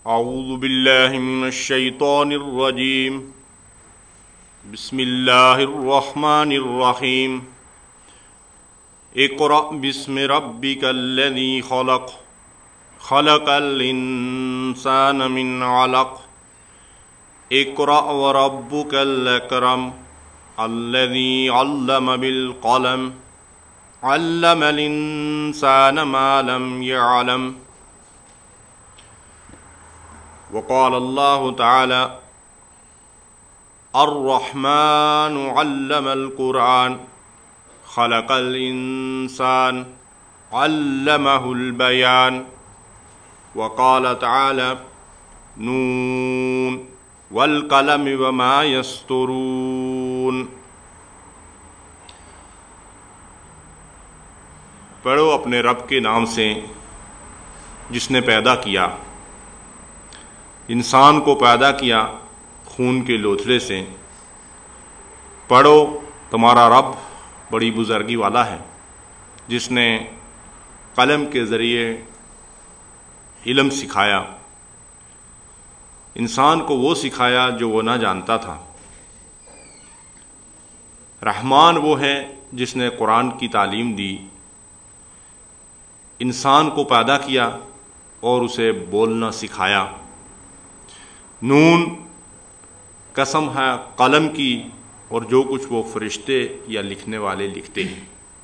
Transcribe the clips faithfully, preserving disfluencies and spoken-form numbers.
اعوذ باللہ من الشیطان الرجیم بسم اللہ الرحمن الرحیم اقرأ باسم ربک الذی خلق خلق الانسان من علق اقرأ وربک الاکرم الذی علم بالقلم علم الانسان ما لم يعلم وقال اللہ تعالی الرحمن علم القرآن خلق الانسان علمه البیان وقال تعالی نون والقلم وما یسطرون۔ پڑھو اپنے رب کے نام سے جس نے پیدا کیا، انسان کو پیدا کیا خون کے لوتھڑے سے۔ پڑھو تمہارا رب بڑی بزرگی والا ہے جس نے قلم کے ذریعے علم سکھایا، انسان کو وہ سکھایا جو وہ نہ جانتا تھا۔ رحمان وہ ہے جس نے قرآن کی تعلیم دی، انسان کو پیدا کیا اور اسے بولنا سکھایا۔ نون قسم ہے قلم کی اور جو کچھ وہ فرشتے یا لکھنے والے لکھتے ہیں۔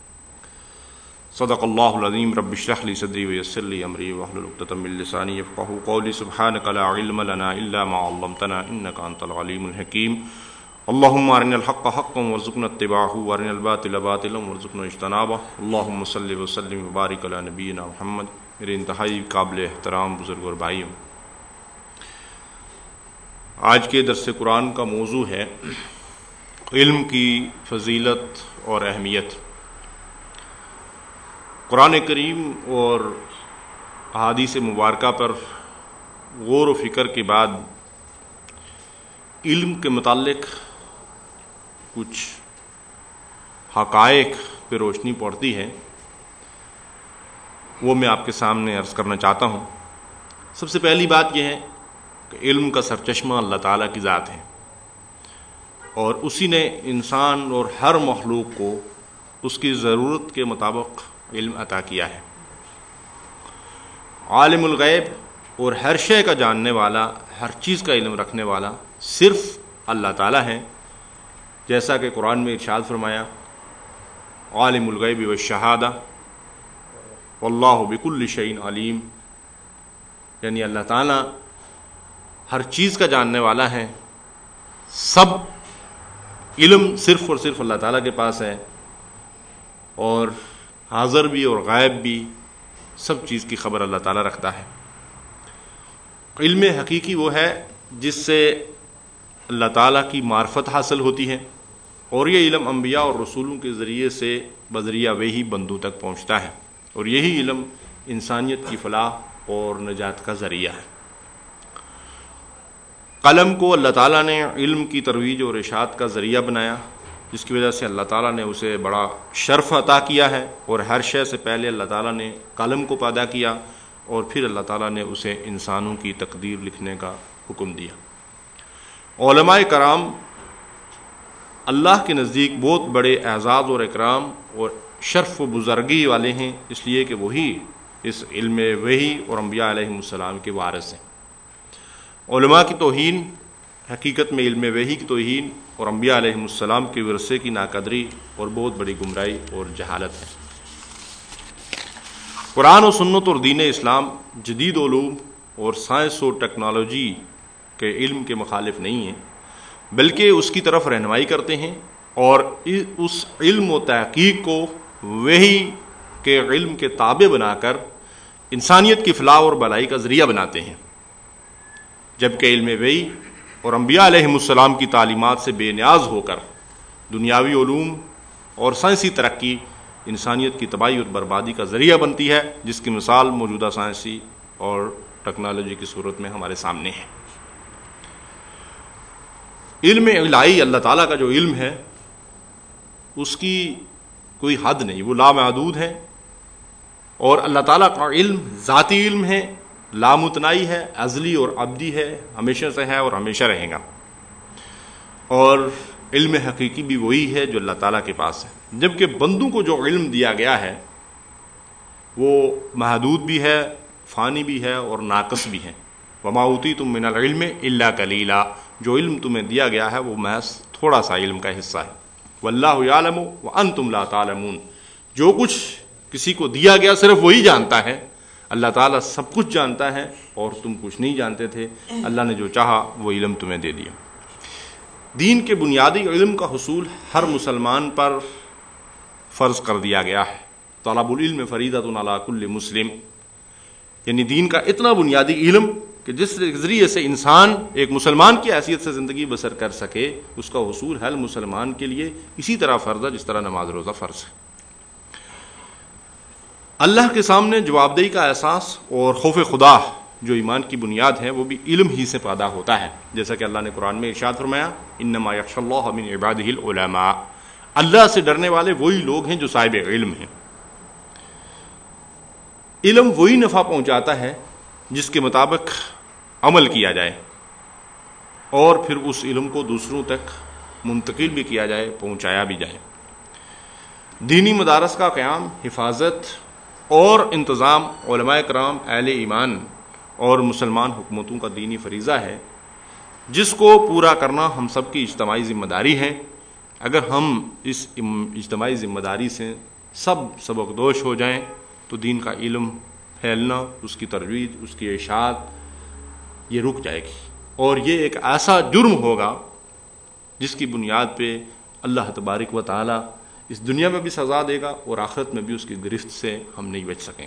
صدق اللہ العظیم۔ رب اشرح لی صدری ویسر لی امری واحلل عقدۃ من لسانی یفقہوا قولی۔ سبحانک لا علم لنا الا ما علمتنا انک انت العلیم الحکیم۔ اللہم ارنا الحق حقا وارزقنا اتباعہ وارنا الباطل باطلا وارزقنا اجتنابہ۔ اللہم صلی وسلم وبارک علی نبینا محمد۔ میرے انتہائی قابل احترام بزرگ اور بھائیوں، آج کے درس قرآن کا موضوع ہے علم کی فضیلت اور اہمیت۔ قرآن کریم اور احادیث مبارکہ پر غور و فکر کے بعد علم کے متعلق کچھ حقائق پہ روشنی پڑتی ہے، وہ میں آپ کے سامنے عرض کرنا چاہتا ہوں۔ سب سے پہلی بات یہ ہے کہ علم کا سرچشمہ اللہ تعالیٰ کی ذات ہے، اور اسی نے انسان اور ہر مخلوق کو اس کی ضرورت کے مطابق علم عطا کیا ہے۔ عالم الغیب اور ہر شے کا جاننے والا، ہر چیز کا علم رکھنے والا صرف اللہ تعالیٰ ہے، جیسا کہ قرآن میں ارشاد فرمایا عالم الغیب والشہادہ واللہ بکل شیء علیم، یعنی اللہ تعالیٰ ہر چیز کا جاننے والا ہے، سب علم صرف اور صرف اللہ تعالیٰ کے پاس ہے، اور حاضر بھی اور غائب بھی سب چیز کی خبر اللہ تعالیٰ رکھتا ہے۔ علم حقیقی وہ ہے جس سے اللہ تعالیٰ کی معرفت حاصل ہوتی ہے، اور یہ علم انبیاء اور رسولوں کے ذریعے سے بذریعہ وحی بندوں تک پہنچتا ہے، اور یہی علم انسانیت کی فلاح اور نجات کا ذریعہ ہے۔ قلم کو اللہ تعالیٰ نے علم کی ترویج اور ارشاد کا ذریعہ بنایا، جس کی وجہ سے اللہ تعالیٰ نے اسے بڑا شرف عطا کیا ہے، اور ہر شے سے پہلے اللہ تعالیٰ نے قلم کو پیدا کیا، اور پھر اللہ تعالیٰ نے اسے انسانوں کی تقدیر لکھنے کا حکم دیا۔ علماء کرام اللہ کے نزدیک بہت بڑے اعزاز اور اکرام اور شرف و بزرگی والے ہیں، اس لیے کہ وہی اس علم وحی اور انبیاء علیہم السلام کے وارث ہیں۔ علماء کی توہین حقیقت میں علم وحی کی توہین اور انبیاء علیہم السلام کے ورثے کی ناقدری اور بہت بڑی گمراہی اور جہالت ہے۔ قرآن و سنت اور دین اسلام جدید علوم اور سائنس اور ٹیکنالوجی کے علم کے مخالف نہیں ہیں، بلکہ اس کی طرف رہنمائی کرتے ہیں، اور اس علم و تحقیق کو وحی کے علم کے تابع بنا کر انسانیت کی فلاح اور بھلائی کا ذریعہ بناتے ہیں، جبکہ علم وحی اور انبیاء علیہم السلام کی تعلیمات سے بے نیاز ہو کر دنیاوی علوم اور سائنسی ترقی انسانیت کی تباہی اور بربادی کا ذریعہ بنتی ہے، جس کی مثال موجودہ سائنسی اور ٹیکنالوجی کی صورت میں ہمارے سامنے ہے۔ علم الہی اللہ تعالیٰ کا جو علم ہے اس کی کوئی حد نہیں، وہ لامحدود ہے، اور اللہ تعالیٰ کا علم ذاتی علم ہے، لامتناہی ہے، ازلی اور ابدی ہے، ہمیشہ سے ہے اور ہمیشہ رہے گا، اور علم حقیقی بھی وہی ہے جو اللہ تعالیٰ کے پاس ہے، جبکہ بندوں کو جو علم دیا گیا ہے وہ محدود بھی ہے، فانی بھی ہے اور ناقص بھی ہے۔ وما اوتیتم من العلم الا قلیلا، جو علم تمہیں دیا گیا ہے وہ محض تھوڑا سا علم کا حصہ ہے۔ واللہ یعلم وانتم لا تعلمون، جو کچھ کسی کو دیا گیا صرف وہی جانتا ہے، اللہ تعالیٰ سب کچھ جانتا ہے اور تم کچھ نہیں جانتے تھے، اللہ نے جو چاہا وہ علم تمہیں دے دیا۔ دین کے بنیادی علم کا حصول ہر مسلمان پر فرض کر دیا گیا ہے۔ طلب العلم فریضۃ علی کل مسلم، یعنی دین کا اتنا بنیادی علم کہ جس ذریعے سے انسان ایک مسلمان کی حیثیت سے زندگی بسر کر سکے، اس کا حصول ہر مسلمان کے لیے اسی طرح فرض ہے جس طرح نماز روزہ فرض ہے۔ اللہ کے سامنے جواب دہی کا احساس اور خوف خدا جو ایمان کی بنیاد ہے وہ بھی علم ہی سے پیدا ہوتا ہے، جیسا کہ اللہ نے قرآن میں ارشاد فرمایا انما یخشی اللہ من عبادہ العلماء، اللہ سے ڈرنے والے وہی لوگ ہیں جو صاحب علم ہیں۔ علم وہی نفع پہنچاتا ہے جس کے مطابق عمل کیا جائے اور پھر اس علم کو دوسروں تک منتقل بھی کیا جائے، پہنچایا بھی جائے۔ دینی مدارس کا قیام، حفاظت اور انتظام علماء کرام، اہل ایمان اور مسلمان حکومتوں کا دینی فریضہ ہے، جس کو پورا کرنا ہم سب کی اجتماعی ذمہ داری ہے۔ اگر ہم اس اجتماعی ذمہ داری سے سب سبکدوش ہو جائیں تو دین کا علم پھیلنا، اس کی ترویج، اس کی اشاعت یہ رک جائے گی، اور یہ ایک ایسا جرم ہوگا جس کی بنیاد پہ اللہ تبارک و تعالی اس دنیا میں بھی سزا دے گا اور آخرت میں بھی اس کی گرفت سے ہم نہیں بچ سکیں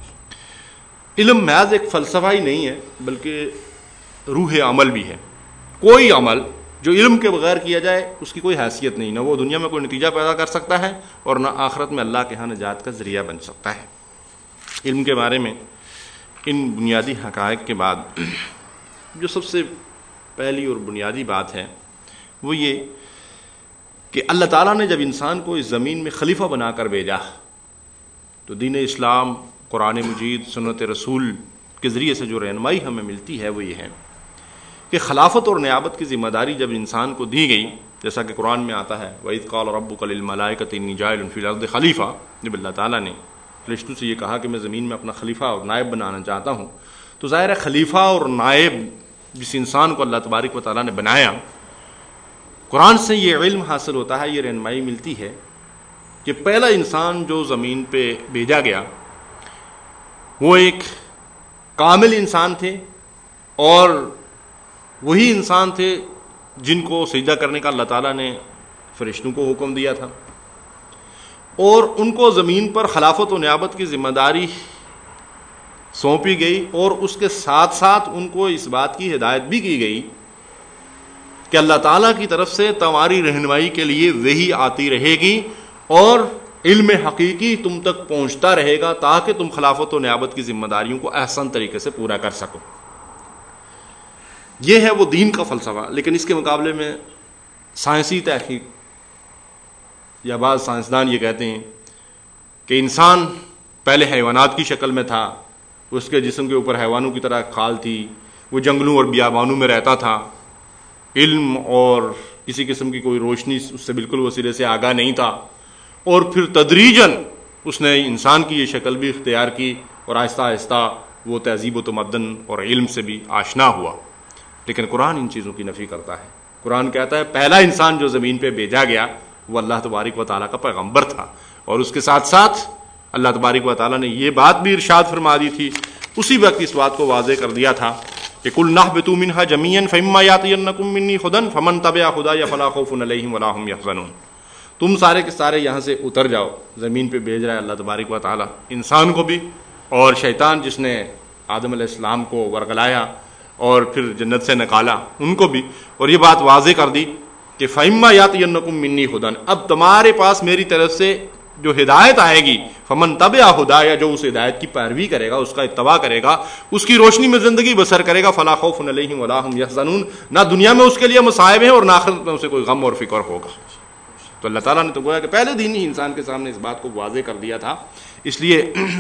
گے۔ علم محض ایک فلسفہ ہی نہیں ہے بلکہ روح عمل بھی ہے۔ کوئی عمل جو علم کے بغیر کیا جائے اس کی کوئی حیثیت نہیں، نہ وہ دنیا میں کوئی نتیجہ پیدا کر سکتا ہے اور نہ آخرت میں اللہ کے ہاں نجات کا ذریعہ بن سکتا ہے۔ علم کے بارے میں ان بنیادی حقائق کے بعد جو سب سے پہلی اور بنیادی بات ہے وہ یہ کہ اللہ تعالیٰ نے جب انسان کو اس زمین میں خلیفہ بنا کر بھیجا تو دین اسلام، قرآن مجید، سنت رسول کے ذریعے سے جو رہنمائی ہمیں ملتی ہے وہ یہ ہے کہ خلافت اور نیابت کی ذمہ داری جب انسان کو دی گئی، جیسا کہ قرآن میں آتا ہے وَإِذْ قَالَ رَبُّكَ لِلْمَلَائِكَةِ إِنِّي جَاعِلٌ فِي الْأَرْضِ خَلِيفَةً، جب اللہ تعالیٰ نے فرشتوں سے یہ کہا کہ میں زمین میں اپنا خلیفہ اور نائب بنانا چاہتا ہوں، تو ظاہر ہے خلیفہ اور نائب جس انسان کو اللہ تبارک و تعالیٰ نے بنایا، قرآن سے یہ علم حاصل ہوتا ہے، یہ رہنمائی ملتی ہے کہ پہلا انسان جو زمین پہ بھیجا گیا وہ ایک کامل انسان تھے، اور وہی انسان تھے جن کو سجدہ کرنے کا اللہ تعالیٰ نے فرشتوں کو حکم دیا تھا، اور ان کو زمین پر خلافت و نیابت کی ذمہ داری سونپی گئی، اور اس کے ساتھ ساتھ ان کو اس بات کی ہدایت بھی کی گئی کہ اللہ تعالیٰ کی طرف سے تمہاری رہنمائی کے لیے وحی آتی رہے گی اور علم حقیقی تم تک پہنچتا رہے گا تاکہ تم خلافت و نیابت کی ذمہ داریوں کو احسن طریقے سے پورا کر سکو۔ یہ ہے وہ دین کا فلسفہ۔ لیکن اس کے مقابلے میں سائنسی تحقیق یا بعض سائنسدان یہ کہتے ہیں کہ انسان پہلے حیوانات کی شکل میں تھا، اس کے جسم کے اوپر حیوانوں کی طرح کھال تھی، وہ جنگلوں اور بیابانوں میں رہتا تھا، علم اور کسی قسم کی کوئی روشنی اس سے بالکل وہ سرے سے آگاہ نہیں تھا، اور پھر تدریجاً اس نے انسان کی یہ شکل بھی اختیار کی اور آہستہ آہستہ وہ تہذیب و تمدن اور علم سے بھی آشنا ہوا۔ لیکن قرآن ان چیزوں کی نفی کرتا ہے۔ قرآن کہتا ہے پہلا انسان جو زمین پہ بھیجا گیا وہ اللہ تبارک و تعالیٰ کا پیغمبر تھا، اور اس کے ساتھ ساتھ اللہ تبارک و تعالیٰ نے یہ بات بھی ارشاد فرما دی تھی، اسی وقت اس بات کو واضح کر دیا تھا کہ قُلْ نَهْبِطُوا مِنْهَا جَمِيعًا فَإِمَّا يَأْتِيَنَّكُم مِّنِّي هُدًى فَمَن تَبِعَ هُدَايَ فَلَا خَوْفٌ عَلَيْهِمْ وَلَا هُمْ يَحْزَنُونَ، تم سارے کے سارے یہاں سے اتر جاؤ، زمین پہ بھیج رہا ہے اللہ تبارک و تعالیٰ انسان کو بھی، اور شیطان جس نے آدم علیہ السلام کو ورگلایا اور پھر جنت سے نکالا ان کو بھی، اور یہ بات واضح کر دی کہ فَإِمَّا يَأْتِيَنَّكُم مِّنِّي هُدًى، اب تمہارے پاس میری طرف سے جو ہدایت آئے گی، فمن تبع ہدایا، جو اس ہدایت کی پیروی کرے گا، اس کا اتباع کرے گا، اس کی روشنی میں زندگی بسر کرے گا، فلا خوف علیہم ولا هم يحزنون، نہ دنیا میں اس کے لیے مصائب ہیں اور نہ آخرت میں اسے کوئی غم اور فکر ہوگا۔ تو اللہ تعالیٰ نے تو گویا کہ پہلے دن ہی انسان کے سامنے اس بات کو واضح کر دیا تھا۔ اس لیے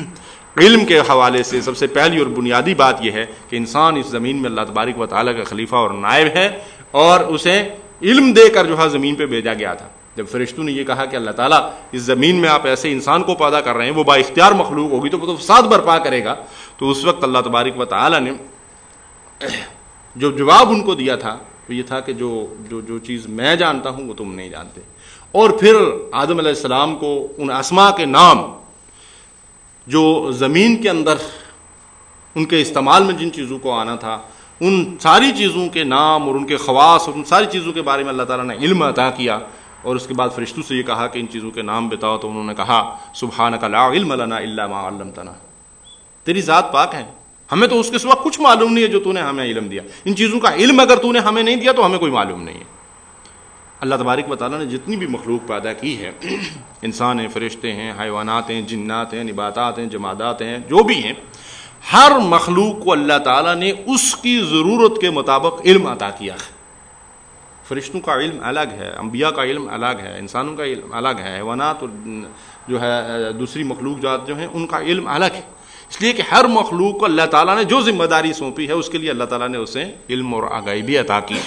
علم کے حوالے سے سب سے پہلی اور بنیادی بات یہ ہے کہ انسان اس زمین میں اللہ تبارک و تعالیٰ کا خلیفہ اور نائب ہے، اور اسے علم دے کر جو ہے زمین پہ بھیجا گیا تھا۔ جب فرشتوں نے یہ کہا کہ اللہ تعالیٰ اس زمین میں آپ ایسے انسان کو پیدا کر رہے ہیں، وہ با اختیار مخلوق ہوگی تو وہ تو فساد برپا کرے گا، تو اس وقت اللہ تبارک و تعالیٰ نے جو جواب ان کو دیا تھا وہ یہ تھا کہ جو جو جو چیز میں جانتا ہوں وہ تم نہیں جانتے۔ اور پھر آدم علیہ السلام کو ان اسماء کے نام جو زمین کے اندر ان کے استعمال میں جن چیزوں کو آنا تھا، ان ساری چیزوں کے نام اور ان کے خواص اور ان ساری چیزوں کے بارے میں اللہ تعالیٰ نے علم عطا کیا، اور اس کے بعد فرشتوں سے یہ کہا کہ ان چیزوں کے نام بتاؤ، تو انہوں نے کہا سبحانک لا علم لنا الا ما علمتنا، تیری ذات پاک ہے، ہمیں تو اس کے سوا کچھ معلوم نہیں ہے جو تو نے ہمیں علم دیا، ان چیزوں کا علم اگر تو نے ہمیں نہیں دیا تو ہمیں کوئی معلوم نہیں ہے۔ اللہ تبارک و تعالیٰ نے جتنی بھی مخلوق پیدا کی ہے، انسان ہیں، فرشتے ہیں، حیوانات ہیں، جنات ہیں، نباتات ہیں، جمادات ہیں، جو بھی ہیں، ہر مخلوق کو اللہ تعالیٰ نے اس کی ضرورت کے مطابق علم عطا کیا ہے۔ فرشتوں کا علم الگ ہے، انبیاء کا علم الگ ہے، انسانوں کا علم الگ ہے، حیوانات اور جو ہے دوسری مخلوق جات جو ہیں ان کا علم الگ ہے، اس لیے کہ ہر مخلوق کو اللہ تعالیٰ نے جو ذمہ داری سونپی ہے اس کے لیے اللہ تعالیٰ نے اسے علم اور آگاہی بھی عطا کی۔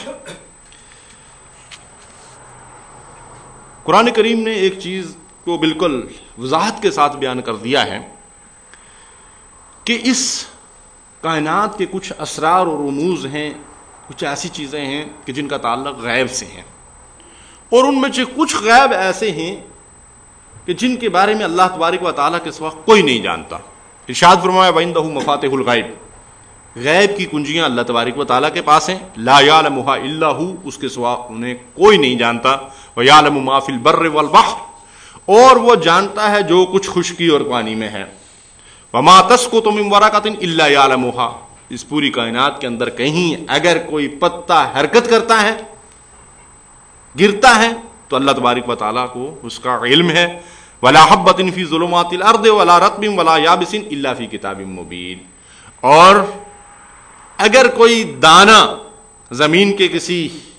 قرآن کریم نے ایک چیز کو بالکل وضاحت کے ساتھ بیان کر دیا ہے کہ اس کائنات کے کچھ اسرار اور رموز ہیں، کچھ ایسی چیزیں ہیں کہ جن کا تعلق غیب سے ہے، اور ان میں سے کچھ غیب ایسے ہیں کہ جن کے بارے میں اللہ تبارک و تعالیٰ کے سوا کوئی نہیں جانتا۔ ارشاد فرمایا وَعِندَهُ مَفَاتِحُ الْغَیْبِ، غیب کی کنجیاں اللہ تبارک و تعالیٰ کے پاس ہیں، لا یعلمها الا هو، اس کے سوا انہیں کوئی نہیں جانتا، وَيَعْلَمُ مَا فِي الْبَرِّ وَالْبَحْرِ، اور وہ جانتا ہے جو کچھ خشکی اور پانی میں ہے، وَمَا تَسْقُطُ مِن وَرَقَةٍ إِلَّا يَعْلَمُهَا، اس پوری کائنات کے اندر کہیں اگر کوئی پتا حرکت کرتا ہے، گرتا ہے، تو اللہ تبارک و تعالیٰ کو اس کا علم ہے، وَلَا حَبَّةٍ فِي ظُلُمَاتِ الْأَرْضِ وَلَا رَطْبٍ وَلَا يَابِسٍ إِلَّا فِي كِتَابٍ مُبِينٍ، اور اگر کوئی دانہ زمین کے کسی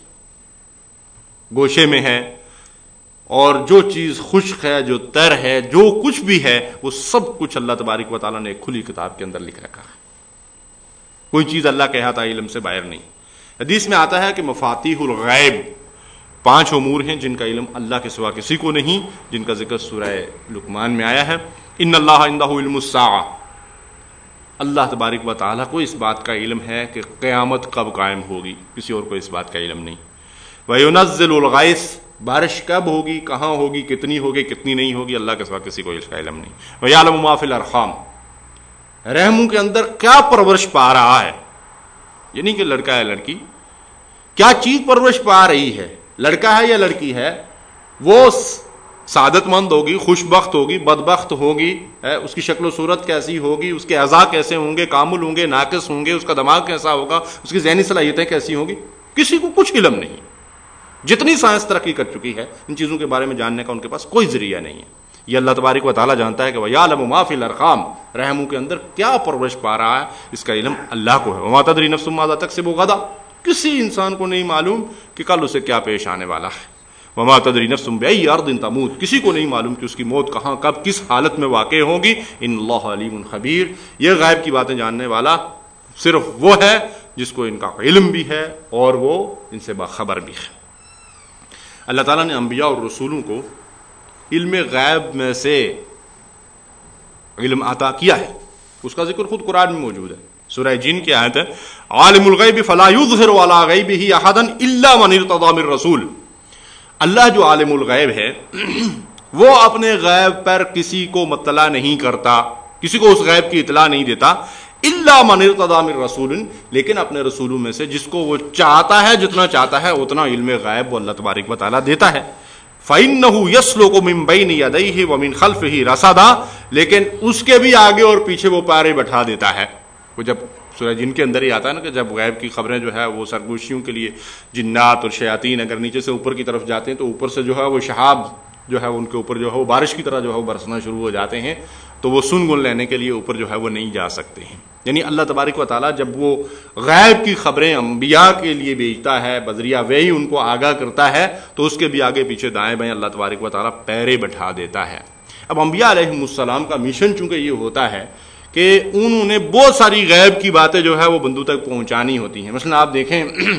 گوشے میں ہے، اور جو چیز خشک ہے، جو تر ہے، جو کچھ بھی ہے، وہ سب کچھ اللہ تبارک و تعالیٰ نے ایک کھلی کتاب کے اندر لکھ رکھا ہے، کوئی چیز اللہ کے احاطہ علم سے باہر نہیں۔ حدیث میں آتا ہے کہ مفاتیح الغیب پانچ امور ہیں جن کا علم اللہ کے سوا کسی کو نہیں، جن کا ذکر سورہ لقمان میں آیا ہے، ان اللہ عندہ علم الساعہ، اللہ تبارک و تعالیٰ کو اس بات کا علم ہے کہ قیامت کب قائم ہوگی، کسی اور کو اس بات کا علم نہیں۔ وَيُنَزِّلُ الْغَيْثَ، بارش کب ہوگی، کہاں ہوگی، کتنی ہوگی، کتنی نہیں ہوگی، اللہ کے سوا کسی کو اس کا علم نہیں۔ وَيَعْلَمُ مَا فِي الْأَرْحَامِ، رحموں کے اندر کیا پرورش پا رہا ہے، یہ نہیں کہ لڑکا ہے لڑکی، کیا چیز پرورش پا رہی ہے، لڑکا ہے یا لڑکی ہے، وہ سعادت مند ہوگی، خوش بخت ہوگی، بدبخت ہوگی، اس کی شکل و صورت کیسی ہوگی، اس کے اعضاء کیسے ہوں گے، کامل ہوں گے، ناقص ہوں گے، اس کا دماغ کیسا ہوگا، اس کی ذہنی صلاحیتیں کیسی ہوں گی، کسی کو کچھ علم نہیں۔ جتنی سائنس ترقی کر چکی ہے ان چیزوں کے بارے میں جاننے کا ان کے پاس کوئی ذریعہ نہیں ہے، یہ اللہ تبارک و تعالیٰ جانتا ہے کہ وَيَعْلَمُ مَا فِي الْأَرْحَامِ، رحموں کے اندر کیا پرورش پا رہا ہے، اس کا علم اللہ کو ہے۔ وَمَا تَدْرِي نَفْسٌ مَاذَا تَكْسِبُ غَدًا، کسی انسان کو نہیں معلوم کہ کل اسے کیا پیش آنے والا ہے۔ وَمَا تَدْرِي نَفْسٌ بِأَيِّ أَرْضٍ تَمُوتُ، کسی کو نہیں معلوم کہ اس کی موت کہاں، کب، کس حالت میں واقع ہوگی۔ إِنَّ اللَّهَ عَلِيمٌ خَبِيرٌ، یہ غیب کی باتیں جاننے والا صرف وہ ہے جس کو ان کا علم بھی ہے اور وہ ان سے باخبر بھی ہے۔ اللہ تعالیٰ نے انبیاء اور رسولوں کو علم غیب میں سے علم عطا کیا ہے، اس کا ذکر خود قرآن میں موجود ہے۔ سورہ جن کی آیت ہے عالم الغیب فلا یظہر علی غیبہ احدا الا من ارتضی من رسول، اللہ جو عالم الغیب ہے وہ اپنے غیب پر کسی کو مطلع نہیں کرتا، کسی کو اس غیب کی اطلاع نہیں دیتا، الا من ارتضی من رسول، لیکن اپنے رسولوں میں سے جس کو وہ چاہتا ہے، جتنا چاہتا ہے اتنا علم غیب وہ اللہ تبارک و تعالیٰ دیتا ہے۔ فَإِنَّهُ يَسْلُكُ مِن بَيْنِ يَدَيْهِ وَمِن خَلْفِهِ رَصَدًا، لیکن اس کے بھی آگے اور پیچھے وہ پارے بٹھا دیتا ہے۔ وہ جب سورہ جن کے اندر ہی آتا ہے نا کہ جب غیب کی خبریں جو ہے وہ سرگوشیوں کے لیے جنات اور شیاطین اگر نیچے سے اوپر کی طرف جاتے ہیں تو اوپر سے جو ہے وہ شہاب جو ہے ان کے اوپر جو ہے وہ بارش کی طرح جو ہے وہ برسنا شروع ہو جاتے ہیں، تو وہ سن گن لینے کے لیے اوپر جو ہے وہ نہیں جا سکتے ہیں۔ یعنی اللہ تبارک و تعالیٰ جب وہ غیب کی خبریں انبیاء کے لیے بھیجتا ہے، بذریعہ وحی ان کو آگاہ کرتا ہے، تو اس کے بھی آگے پیچھے دائیں بائیں اللہ تبارک و تعالیٰ پیرے بٹھا دیتا ہے۔ اب انبیاء علیہم السلام کا مشن چونکہ یہ ہوتا ہے کہ انہوں نے بہت ساری غیب کی باتیں جو ہے وہ بندوں تک پہنچانی ہوتی ہیں. مثلا آپ دیکھیں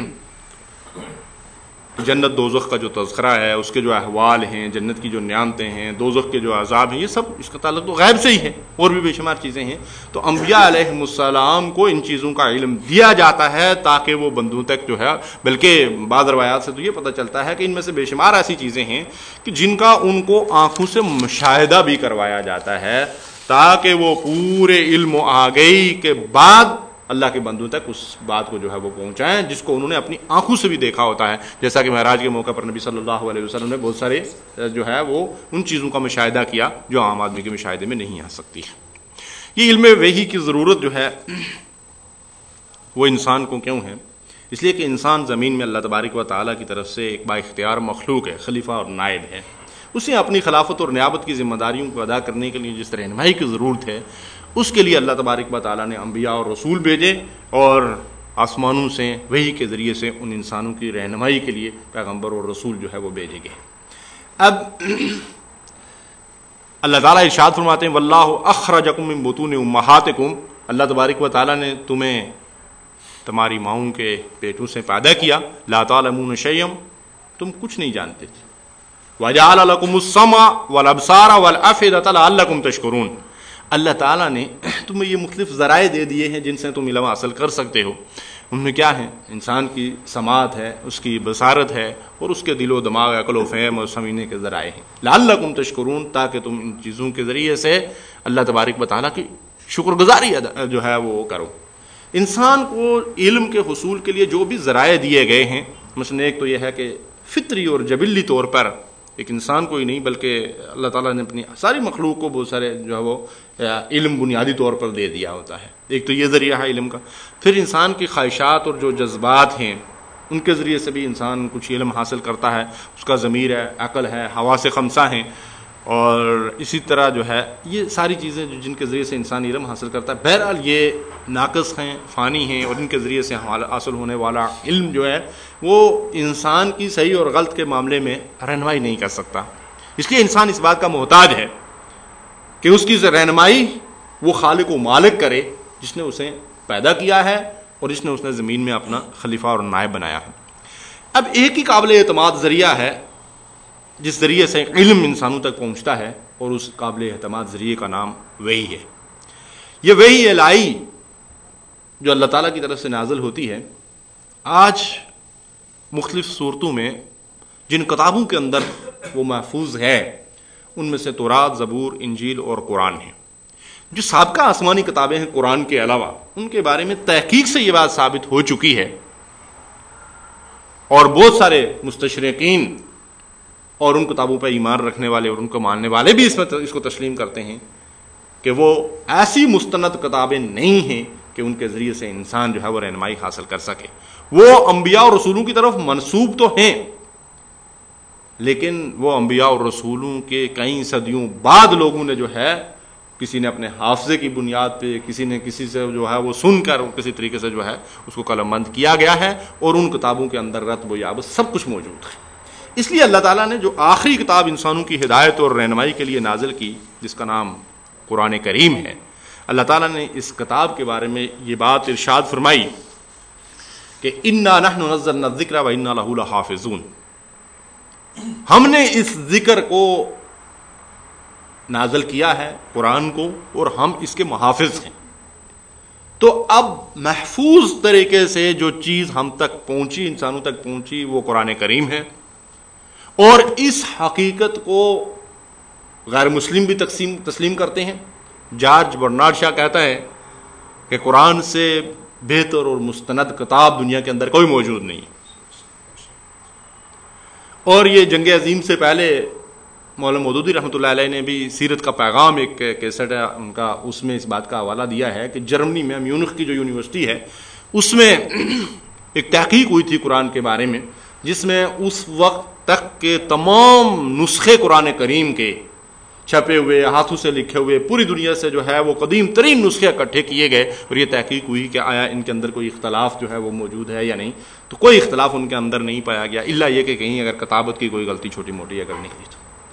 جنت دوزخ کا جو تذکرہ ہے، اس کے جو احوال ہیں، جنت کی جو نعمتیں ہیں، دوزخ کے جو عذاب ہیں، یہ سب اس کا تعلق تو غیب سے ہی ہے، اور بھی بے شمار چیزیں ہیں. تو انبیاء علیہم السلام کو ان چیزوں کا علم دیا جاتا ہے تاکہ وہ بندوں تک جو ہے، بلکہ بعض روایات سے تو یہ پتہ چلتا ہے کہ ان میں سے بے شمار ایسی چیزیں ہیں کہ جن کا ان کو آنکھوں سے مشاہدہ بھی کروایا جاتا ہے تاکہ وہ پورے علم و آگہی کے بعد اللہ کے بندوں تک اس بات کو جو ہے وہ پہنچائیں جس کو انہوں نے اپنی آنکھوں سے بھی دیکھا ہوتا ہے. جیسا کہ معراج کے موقع پر نبی صلی اللہ علیہ وسلم نے بہت سارے جو ہے وہ ان چیزوں کا مشاہدہ کیا جو عام آدمی کے مشاہدے میں نہیں آ سکتی. یہ علم وحی کی ضرورت جو ہے وہ انسان کو کیوں ہے؟ اس لیے کہ انسان زمین میں اللہ تبارک و تعالیٰ کی طرف سے ایک با اختیار مخلوق ہے، خلیفہ اور نائب ہے. اسے اپنی خلافت اور نیابت کی ذمہ داریوں کو ادا کرنے کے لیے جس رہنمائی کی ضرورت ہے، اس کے لیے اللہ تبارک و تعالیٰ نے انبیاء اور رسول بھیجے اور آسمانوں سے وحی کے ذریعے سے ان انسانوں کی رہنمائی کے لیے پیغمبر اور رسول جو ہے وہ بھیجے گئے. اب اللہ تعالیٰ ارشاد فرماتے ہیں واللہ اخرجکم من بطون امہاتکم، اللہ تبارک و تعالیٰ نے تمہیں تمہاری ماؤں کے پیٹوں سے پیدا کیا، لا تعلمون شیئا، تم کچھ نہیں جانتے تھے، وجعل لکم السمع والابصار والافئدۃ لعلکم تشکرون، اللہ تعالیٰ نے تمہیں یہ مختلف ذرائع دے دیے ہیں جن سے تم علم حاصل کر سکتے ہو. ان میں کیا ہے؟ انسان کی سماعت ہے، اس کی بصارت ہے، اور اس کے دل و دماغ، عقل و فہم اور سمجھنے کے ذرائع ہیں. لعلکم تشکرون، تاکہ تم ان چیزوں کے ذریعے سے اللہ تبارک و تعالیٰ کی شکر گزاری جو ہے وہ کرو. انسان کو علم کے حصول کے لیے جو بھی ذرائع دیے گئے ہیں، مثلا ایک تو یہ ہے کہ فطری اور جبلی طور پر ایک انسان کو ہی نہیں بلکہ اللہ تعالیٰ نے اپنی ساری مخلوق کو بہت سارے جو ہے وہ علم بنیادی طور پر دے دیا ہوتا ہے. ایک تو یہ ذریعہ ہے علم کا. پھر انسان کی خواہشات اور جو جذبات ہیں ان کے ذریعے سے بھی انسان کچھ علم حاصل کرتا ہے. اس کا ضمیر ہے، عقل ہے، حواس خمسہ ہیں، اور اسی طرح جو ہے یہ ساری چیزیں جن کے ذریعے سے انسان علم حاصل کرتا ہے. بہرحال یہ ناقص ہیں، فانی ہیں، اور ان کے ذریعے سے حاصل ہونے والا علم جو ہے وہ انسان کی صحیح اور غلط کے معاملے میں رہنمائی نہیں کر سکتا. اس لیے انسان اس بات کا محتاج ہے کہ اس کی رہنمائی وہ خالق و مالک کرے جس نے اسے پیدا کیا ہے اور جس نے اس نے زمین میں اپنا خلیفہ اور نائب بنایا ہے. اب ایک ہی قابل اعتماد ذریعہ ہے جس ذریعے سے علم انسانوں تک پہنچتا ہے، اور اس قابل اعتماد ذریعے کا نام وحی ہے. یہ وحی الہی جو اللہ تعالیٰ کی طرف سے نازل ہوتی ہے، آج مختلف صورتوں میں جن کتابوں کے اندر وہ محفوظ ہے ان میں سے تورات، زبور، انجیل اور قرآن ہیں. جو سابقہ آسمانی کتابیں ہیں قرآن کے علاوہ، ان کے بارے میں تحقیق سے یہ بات ثابت ہو چکی ہے، اور بہت سارے مستشرقین اور ان کتابوں پر ایمان رکھنے والے اور ان کو ماننے والے بھی اس میں اس کو تسلیم کرتے ہیں کہ وہ ایسی مستند کتابیں نہیں ہیں کہ ان کے ذریعے سے انسان جو ہے وہ رہنمائی حاصل کر سکے. وہ انبیاء اور رسولوں کی طرف منسوب تو ہیں، لیکن وہ انبیاء اور رسولوں کے کئی صدیوں بعد لوگوں نے جو ہے، کسی نے اپنے حافظے کی بنیاد پہ، کسی نے کسی سے جو ہے وہ سن کر کسی طریقے سے جو ہے اس کو قلم بند کیا گیا ہے، اور ان کتابوں کے اندر رتب و یابس سب کچھ موجود ہے. اس لیے اللہ تعالیٰ نے جو آخری کتاب انسانوں کی ہدایت اور رہنمائی کے لیے نازل کی جس کا نام قرآن کریم ہے، اللہ تعالیٰ نے اس کتاب کے بارے میں یہ بات ارشاد فرمائی کہ انا نحن نزلنا الذکر وانا لہ لحافظون، ہم نے اس ذکر کو نازل کیا ہے، قرآن کو، اور ہم اس کے محافظ ہیں. تو اب محفوظ طریقے سے جو چیز ہم تک پہنچی، انسانوں تک پہنچی، وہ قرآن کریم ہے. اور اس حقیقت کو غیر مسلم بھی تقسیم تسلیم کرتے ہیں. جارج برنارڈ شاہ کہتا ہے کہ قرآن سے بہتر اور مستند کتاب دنیا کے اندر کوئی موجود نہیں. اور یہ جنگ عظیم سے پہلے مولانا مودودی رحمۃ اللہ علیہ نے بھی سیرت کا پیغام ایک کیسٹ ہے ان کا، اس میں اس بات کا حوالہ دیا ہے کہ جرمنی میں میونخ کی جو یونیورسٹی ہے اس میں ایک تحقیق ہوئی تھی قرآن کے بارے میں، جس میں اس وقت تک کے تمام نسخے قرآن کریم کے چھپے ہوئے، ہاتھوں سے لکھے ہوئے، پوری دنیا سے جو ہے وہ قدیم ترین نسخے اکٹھے کیے گئے، اور یہ تحقیق ہوئی کہ آیا ان کے اندر کوئی اختلاف جو ہے وہ موجود ہے یا نہیں. تو کوئی اختلاف ان کے اندر نہیں پایا گیا، الا یہ کہ کہیں اگر کتابت کی کوئی غلطی چھوٹی موٹی اگر نکلی تو.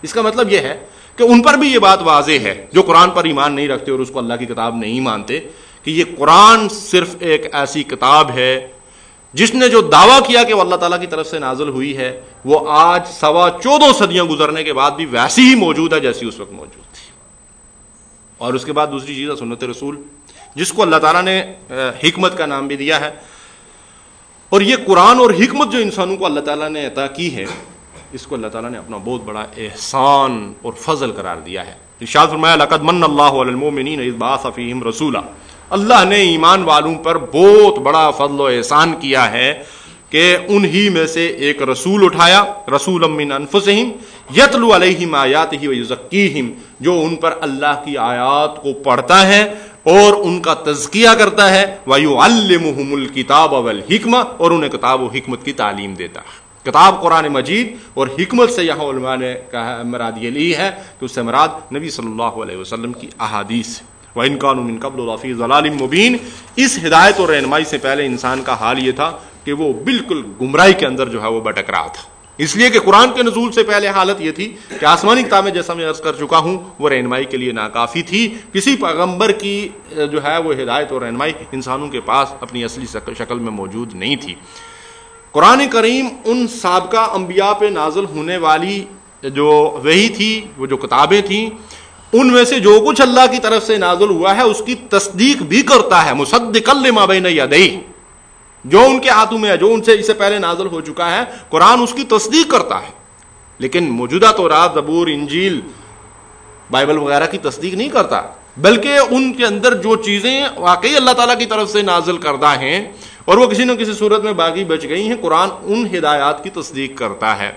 اس کا مطلب یہ ہے کہ ان پر بھی یہ بات واضح ہے جو قرآن پر ایمان نہیں رکھتے اور اس کو اللہ کی کتاب نہیں مانتے کہ یہ قرآن صرف ایک ایسی کتاب ہے جس نے جو دعویٰ کیا کہ وہ اللہ تعالیٰ کی طرف سے نازل ہوئی ہے وہ آج سوا چودہ صدیاں گزرنے کے بعد بھی ویسی ہی موجود ہے جیسی اس وقت موجود تھی. اور اس کے بعد دوسری چیز ہے سنت رسول, جس کو اللہ تعالیٰ نے حکمت کا نام بھی دیا ہے. اور یہ قرآن اور حکمت جو انسانوں کو اللہ تعالیٰ نے عطا کی ہے, اس کو اللہ تعالیٰ نے اپنا بہت بڑا احسان اور فضل قرار دیا ہے. ارشاد فرمایا لقد من اللہ علی المؤمنین اذ بعث فیہم رسولا, اللہ نے ایمان والوں پر بہت بڑا فضل و احسان کیا ہے کہ انہی میں سے ایک رسول اٹھایا, رسولا من انفسہم یتلو علیہم آیاتہ ویزکیہم, جو ان پر اللہ کی آیات کو پڑھتا ہے اور ان کا تزکیہ کرتا ہے, وَيُعَلِّمُهُمُ الْكِتَابَ وَالْحِکْمَةَ, اور انہیں کتاب و حکمت کی تعلیم دیتا ہے. کتاب قرآن مجید اور حکمت سے یہاں علماء نے مراد یہ لی ہے کہ اس سے مراد نبی صلی اللہ علیہ وسلم کی احادیث. وَإِن كَانُوا مِن قَبْلُ لَفِي ضَلَالٍ مُبِينٍ, اس ہدایت اور رہنمائی سے پہلے انسان کا حال یہ تھا کہ وہ بالکل گمراہی کے اندر جو ہے وہ بھٹک رہا تھا. اس لیے کہ قرآن کے نزول سے پہلے حالت یہ تھی کہ آسمانی کتابیں, جیسا میں عرض کر چکا ہوں, وہ رہنمائی کے لیے ناکافی تھی. کسی پیغمبر کی جو ہے وہ ہدایت اور رہنمائی انسانوں کے پاس اپنی اصلی شکل میں موجود نہیں تھی. قرآن کریم ان سابقہ انبیاء پہ نازل ہونے والی جو وحی تھی, وہ جو کتابیں تھیں, ان میں سے جو کچھ اللہ کی طرف سے نازل ہوا ہے اس کی تصدیق بھی کرتا ہے. مصدقا لما بین یدیہ, جو ان کے ہاتھوں میں ہے, جو ان سے اس سے پہلے نازل ہو چکا ہے, قرآن اس کی تصدیق کرتا ہے. لیکن موجودہ تورات, زبور, انجیل, بائبل وغیرہ کی تصدیق نہیں کرتا, بلکہ ان کے اندر جو چیزیں واقعی اللہ تعالیٰ کی طرف سے نازل کردہ ہیں اور وہ کسی نہ کسی صورت میں باقی بچ گئی ہیں, قرآن ان ہدایات کی تصدیق کرتا ہے.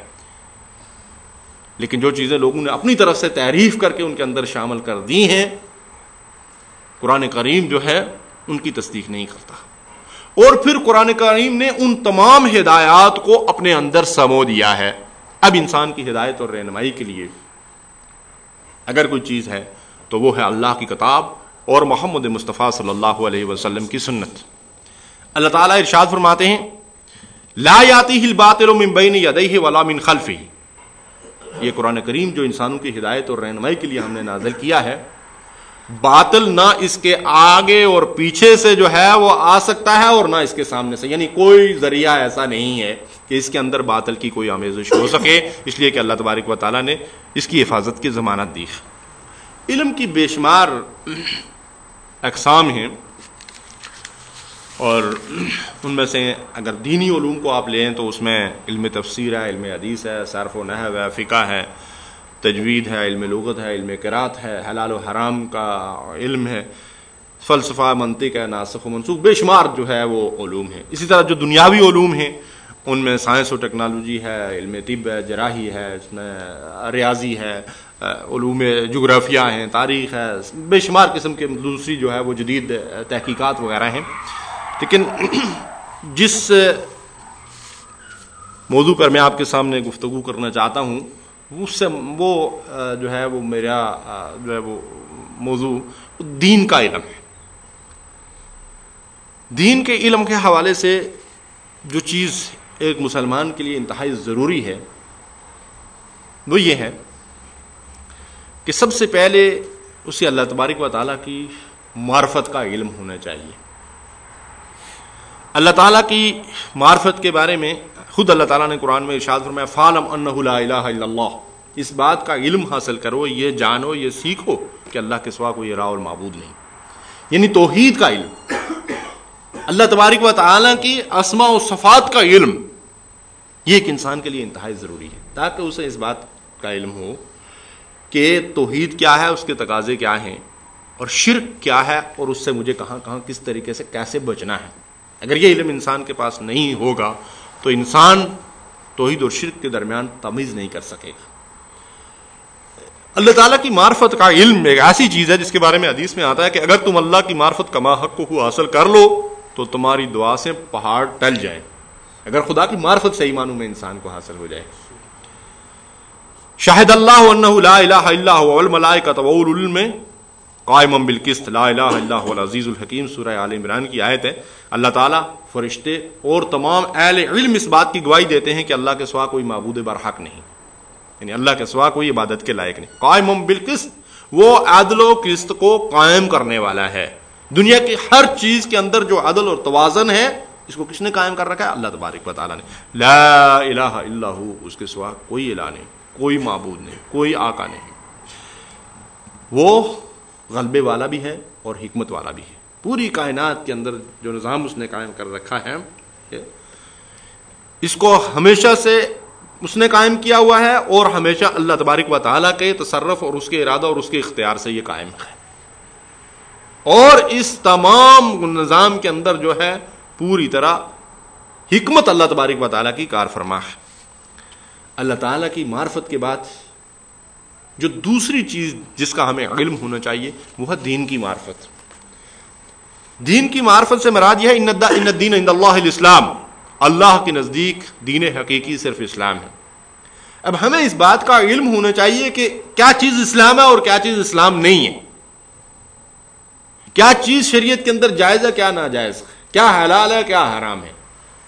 لیکن جو چیزیں لوگوں نے اپنی طرف سے تحریف کر کے ان کے اندر شامل کر دی ہیں, قرآن کریم جو ہے ان کی تصدیق نہیں کرتا. اور پھر قرآن کریم نے ان تمام ہدایات کو اپنے اندر سمو دیا ہے. اب انسان کی ہدایت اور رہنمائی کے لیے اگر کوئی چیز ہے تو وہ ہے اللہ کی کتاب اور محمد مصطفیٰ صلی اللہ علیہ وسلم کی سنت. اللہ تعالیٰ ارشاد فرماتے ہیں لا یاتیہ الباطل من بین یدیہ ولا من خلفہ. یہ قرآن کریم جو انسانوں کی ہدایت اور رہنمائی کے لیے ہم نے نازل کیا ہے, باطل نہ اس کے آگے اور پیچھے سے جو ہے وہ آ سکتا ہے اور نہ اس کے سامنے سے, یعنی کوئی ذریعہ ایسا نہیں ہے کہ اس کے اندر باطل کی کوئی آمیزش ہو سکے, اس لیے کہ اللہ تبارک و تعالیٰ نے اس کی حفاظت کی ضمانت دی. علم کی بے شمار اقسام ہیں اور ان میں سے اگر دینی علوم کو آپ لیں تو اس میں علم تفسیر ہے, علم حدیث ہے, صرف و نحو ہے, فقہ ہے, تجوید ہے, علم لغت ہے, علم قرات ہے, حلال و حرام کا علم ہے, فلسفہ, منطق ہے, ناسخ و منسوخ, بے شمار جو ہے وہ علوم ہیں. اسی طرح جو دنیاوی علوم ہیں ان میں سائنس و ٹیکنالوجی ہے, علم طب ہے, جراحی ہے, اس میں ریاضی ہے, علوم جغرافیہ ہیں, تاریخ ہے, بے شمار قسم کے دوسری جو ہے وہ جدید تحقیقات وغیرہ ہیں. لیکن جس موضوع پر میں آپ کے سامنے گفتگو کرنا چاہتا ہوں اس سے وہ جو ہے وہ میرا جو ہے وہ موضوع دین کا علم ہے. دین کے علم کے حوالے سے جو چیز ایک مسلمان کے لیے انتہائی ضروری ہے وہ یہ ہے کہ سب سے پہلے اسے اللہ تبارک و تعالیٰ کی معرفت کا علم ہونا چاہیے. اللہ تعالیٰ کی معرفت کے بارے میں خود اللہ تعالیٰ نے قرآن میں ارشاد فرمایا فَعْلَمْ أَنَّهُ لَا إِلَٰهَ إِلَّا اللَّهُ, اس بات کا علم حاصل کرو, یہ جانو, یہ سیکھو کہ اللہ کے سوا کوئی الہ اور معبود نہیں. یعنی توحید کا علم, اللہ تبارک و تعالیٰ کی اسماء و صفات کا علم, یہ ایک انسان کے لیے انتہائی ضروری ہے تاکہ اسے اس بات کا علم ہو کہ توحید کیا ہے, اس کے تقاضے کیا ہیں, اور شرک کیا ہے, اور اس سے مجھے کہاں کہاں کس طریقے سے کیسے بچنا ہے. اگر یہ علم انسان کے پاس نہیں ہوگا تو انسان توحید اور شرک کے درمیان تمیز نہیں کر سکے گا. اللہ تعالیٰ کی معرفت کا علم ایک ایسی چیز ہے جس کے بارے میں حدیث میں آتا ہے کہ اگر تم اللہ کی معرفت کما حق کو حاصل کر لو تو تمہاری دعا سے پہاڑ ٹل جائے, اگر خدا کی معرفت صحیح معنوں میں انسان کو حاصل ہو جائے. شاہد اللہ انہ لا الہ الا هو والملائکۃ واولو العلم قائما بالقسط لا الہ الا هو العزیز الحکیم. سورہ آل عمران کی آیت ہے. اللہ تعالیٰ, فرشتے اور تمام اہل علم اس بات کی گواہی دیتے ہیں کہ اللہ کے سوا کوئی معبود برحق نہیں, یعنی اللہ کے سوا کوئی عبادت کے لائق نہیں. قائم بالقسط, وہ عدل و قسط کو قائم کرنے والا ہے. دنیا کی ہر چیز کے اندر جو عدل اور توازن ہے اس کو کس نے قائم کر رکھا ہے؟ اللہ تبارک و تعالیٰ نے. لا الہ الا ہو, اس کے سوا کوئی الہ نہیں, کوئی معبود نہیں, کوئی آقا نہیں. وہ غلبے والا بھی ہے اور حکمت والا بھی ہے. پوری کائنات کے اندر جو نظام اس نے قائم کر رکھا ہے اس کو ہمیشہ سے اس نے قائم کیا ہوا ہے, اور ہمیشہ اللہ تبارک و تعالیٰ کے تصرف اور اس کے ارادہ اور اس کے اختیار سے یہ قائم ہے. اور اس تمام نظام کے اندر جو ہے پوری طرح حکمت اللہ تبارک و تعالیٰ کی کار فرما ہے. اللہ تعالیٰ کی معرفت کے بعد جو دوسری چیز جس کا ہمیں علم ہونا چاہیے وہ ہے دین کی معرفت. دین کی معرفت سے مراد یہ ہے ان الدین عند اللہ الاسلام, اللہ کے نزدیک دین حقیقی صرف اسلام ہے. اب ہمیں اس بات کا علم ہونا چاہیے کہ کیا چیز اسلام ہے اور کیا چیز اسلام نہیں ہے, کیا چیز شریعت کے اندر جائز ہے کیا ناجائز, کیا حلال ہے کیا حرام ہے.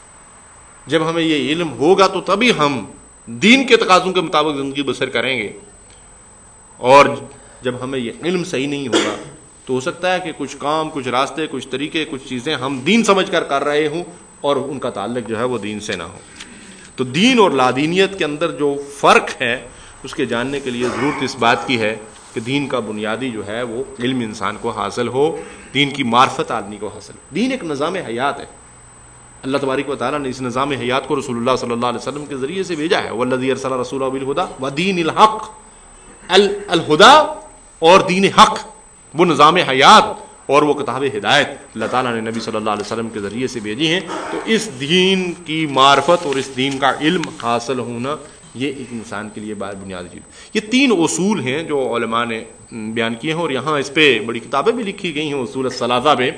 جب ہمیں یہ علم ہوگا تو تبھی ہم دین کے تقاضوں کے مطابق زندگی بسر کریں گے. اور جب ہمیں یہ علم صحیح نہیں ہوگا تو ہو سکتا ہے کہ کچھ کام, کچھ راستے, کچھ طریقے, کچھ چیزیں ہم دین سمجھ کر کر رہے ہوں اور ان کا تعلق جو ہے وہ دین سے نہ ہو. تو دین اور لادینیت کے اندر جو فرق ہے اس کے جاننے کے لیے ضرورت اس بات کی ہے کہ دین کا بنیادی جو ہے وہ علم انسان کو حاصل ہو, دین کی معرفت آدمی کو حاصل ہو. دین ایک نظام حیات ہے. اللہ تبارک و تعالیٰ نے اس نظام حیات کو رسول اللہ صلی اللہ علیہ وسلم کے ذریعے سے بھیجا ہے. والذی ارسل رسولہ بالہدی ودین الحق, الہدا اور دین حق, وہ نظام حیات اور وہ کتاب ہدایت اللہ تعالیٰ نے نبی صلی اللہ علیہ وسلم کے ذریعے سے بھیجی ہیں. تو اس دین کی معرفت اور اس دین کا علم حاصل ہونا یہ ایک انسان کے لیے بات بنیادی چیز. یہ تین اصول ہیں جو علماء نے بیان کیے ہیں, اور یہاں اس پہ بڑی کتابیں بھی لکھی گئی ہیں اصول الثلاثہ پہ,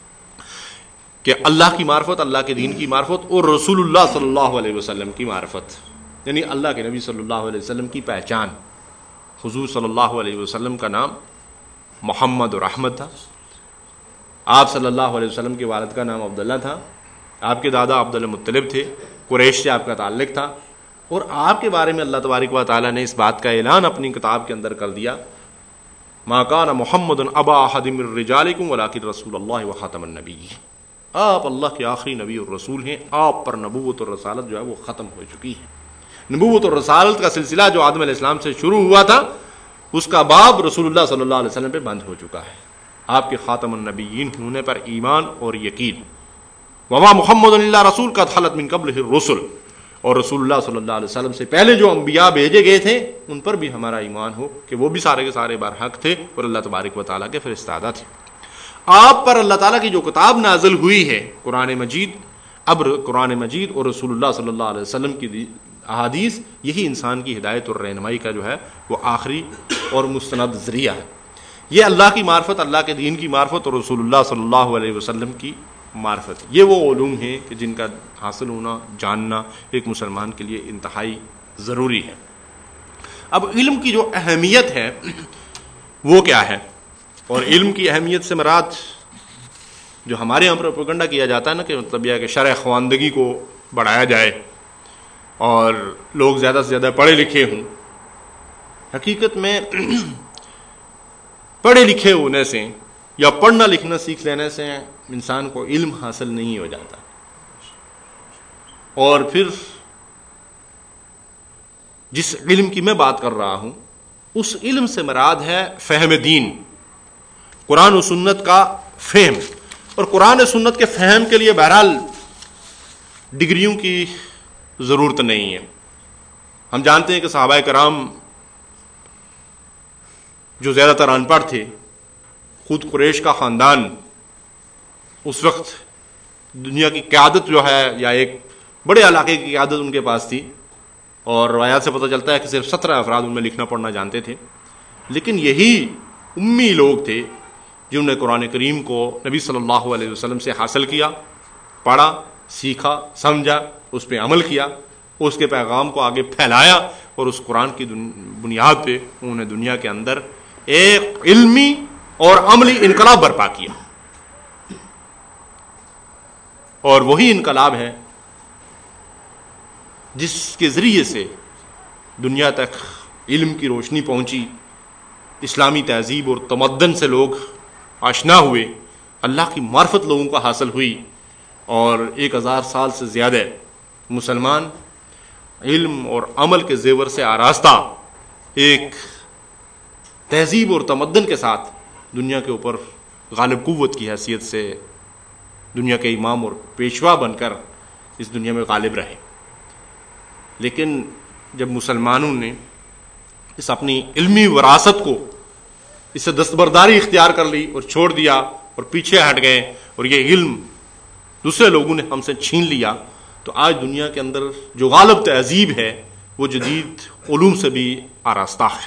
کہ اللہ کی معرفت, اللہ کے دین کی معرفت اور رسول اللہ صلی اللہ علیہ وسلم کی معرفت, یعنی اللہ کے نبی صلی اللہ علیہ وسلم کی پہچان. حضور صلی اللہ علیہ وسلم کا نام محمد اور احمد تھا. آپ صلی اللہ علیہ وسلم کے والد کا نام عبداللہ تھا. آپ کے دادا عبد المطلب تھے, قریش سے آپ کا تعلق تھا. اور آپ کے بارے میں اللہ تبارک و تعالیٰ نے اس بات کا اعلان اپنی کتاب کے اندر کر دیا, ما کان محمد ابا احد من رجالکم ولکن رسول اللہ وخاتم النبیین. آپ اللہ کے آخری نبی اور رسول ہیں, آپ پر نبوت اور رسالت جو ہے وہ ختم ہو چکی ہے. نبوت اور رسالت کا سلسلہ جو آدم علیہ السلام سے شروع ہوا تھا اس کا باب رسول اللہ صلی اللہ علیہ وسلم پہ بند ہو چکا ہے. آپ کے خاتم النبیین ہونے پر ایمان اور یقین. وما محمد الا رسول قد خلت من قبلہ الرسل, اور رسول اللہ صلی اللہ علیہ وسلم سے پہلے جو انبیاء بھیجے گئے تھے ان پر بھی ہمارا ایمان ہو کہ وہ بھی سارے کے سارے برحق تھے اور اللہ تبارک و تعالیٰ کے فرستادہ تھے. آپ پر اللہ تعالیٰ کی جو کتاب نازل ہوئی ہے قرآن مجید, اب قرآن مجید اور رسول اللہ صلی اللہ علیہ وسلم کی احادیث, یہی انسان کی ہدایت اور رہنمائی کا جو ہے وہ آخری اور مستند ذریعہ ہے. یہ اللہ کی معرفت, اللہ کے دین کی معرفت اور رسول اللہ صلی اللہ علیہ وسلم کی معرفت, یہ وہ علوم ہیں کہ جن کا حاصل ہونا, جاننا ایک مسلمان کے لیے انتہائی ضروری ہے. اب علم کی جو اہمیت ہے وہ کیا ہے, اور علم کی اہمیت سے مراد جو ہمارے یہاں پر پروپیگنڈا کیا جاتا ہے نا کہ مطلب یہ ہے کہ شرح خواندگی کو بڑھایا جائے اور لوگ زیادہ سے زیادہ پڑھے لکھے ہوں. حقیقت میں پڑھے لکھے ہونے سے یا پڑھنا لکھنا سیکھ لینے سے انسان کو علم حاصل نہیں ہو جاتا. اور پھر جس علم کی میں بات کر رہا ہوں اس علم سے مراد ہے فہم دین, قرآن و سنت کا فہم. اور قرآن و سنت کے فہم کے لیے بہرحال ڈگریوں کی ضرورت نہیں ہے. ہم جانتے ہیں کہ صحابہ کرام جو زیادہ تر ان پڑھ تھے, خود قریش کا خاندان اس وقت دنیا کی قیادت جو ہے یا ایک بڑے علاقے کی قیادت ان کے پاس تھی, اور روایات سے پتہ چلتا ہے کہ صرف سترہ افراد ان میں لکھنا پڑھنا جانتے تھے. لیکن یہی امی لوگ تھے جنہوں نے قرآن کریم کو نبی صلی اللہ علیہ وسلم سے حاصل کیا, پڑھا, سیکھا, سمجھا, اس پہ عمل کیا, اس کے پیغام کو آگے پھیلایا, اور اس قرآن کی بنیاد پہ انہوں نے دنیا کے اندر ایک علمی اور عملی انقلاب برپا کیا. اور وہی انقلاب ہے جس کے ذریعے سے دنیا تک علم کی روشنی پہنچی، اسلامی تہذیب اور تمدن سے لوگ آشنا ہوئے، اللہ کی معرفت لوگوں کو حاصل ہوئی، اور ایک ہزار سال سے زیادہ مسلمان علم اور عمل کے زیور سے آراستہ ایک تہذیب اور تمدن کے ساتھ دنیا کے اوپر غالب قوت کی حیثیت سے دنیا کے امام اور پیشوا بن کر اس دنیا میں غالب رہے۔ لیکن جب مسلمانوں نے اس اپنی علمی وراثت کو، اس سے دستبرداری اختیار کر لی اور چھوڑ دیا اور پیچھے ہٹ گئے، اور یہ علم دوسرے لوگوں نے ہم سے چھین لیا، تو آج دنیا کے اندر جو غالب تہذیب ہے وہ جدید علوم سے بھی آراستہ ہے۔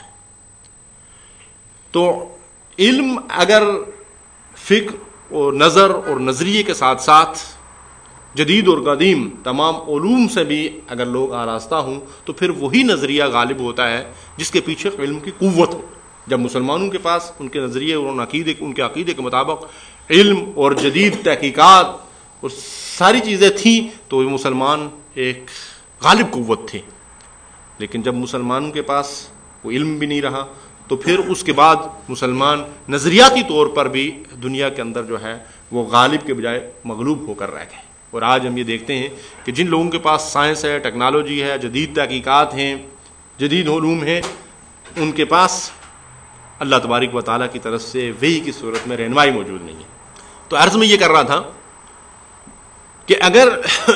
تو علم اگر فکر اور نظر اور نظریے کے ساتھ ساتھ جدید اور قدیم تمام علوم سے بھی اگر لوگ آراستہ ہوں تو پھر وہی نظریہ غالب ہوتا ہے جس کے پیچھے علم کی قوت ہو۔ جب مسلمانوں کے پاس ان کے نظریے اور ان عقیدے ان کے عقیدے کے مطابق علم اور جدید تحقیقات اور ساری چیزیں تھیں تو وہ مسلمان ایک غالب قوت تھے۔ لیکن جب مسلمانوں کے پاس وہ علم بھی نہیں رہا تو پھر اس کے بعد مسلمان نظریاتی طور پر بھی دنیا کے اندر جو ہے وہ غالب کے بجائے مغلوب ہو کر رہ گئے۔ اور آج ہم یہ دیکھتے ہیں کہ جن لوگوں کے پاس سائنس ہے، ٹیکنالوجی ہے، جدید تحقیقات ہیں، جدید علوم ہیں، ان کے پاس اللہ تبارک و تعالیٰ کی طرف سے وحی کی صورت میں رہنمائی موجود نہیں ہے۔ تو عرض میں یہ کر رہا تھا کہ اگر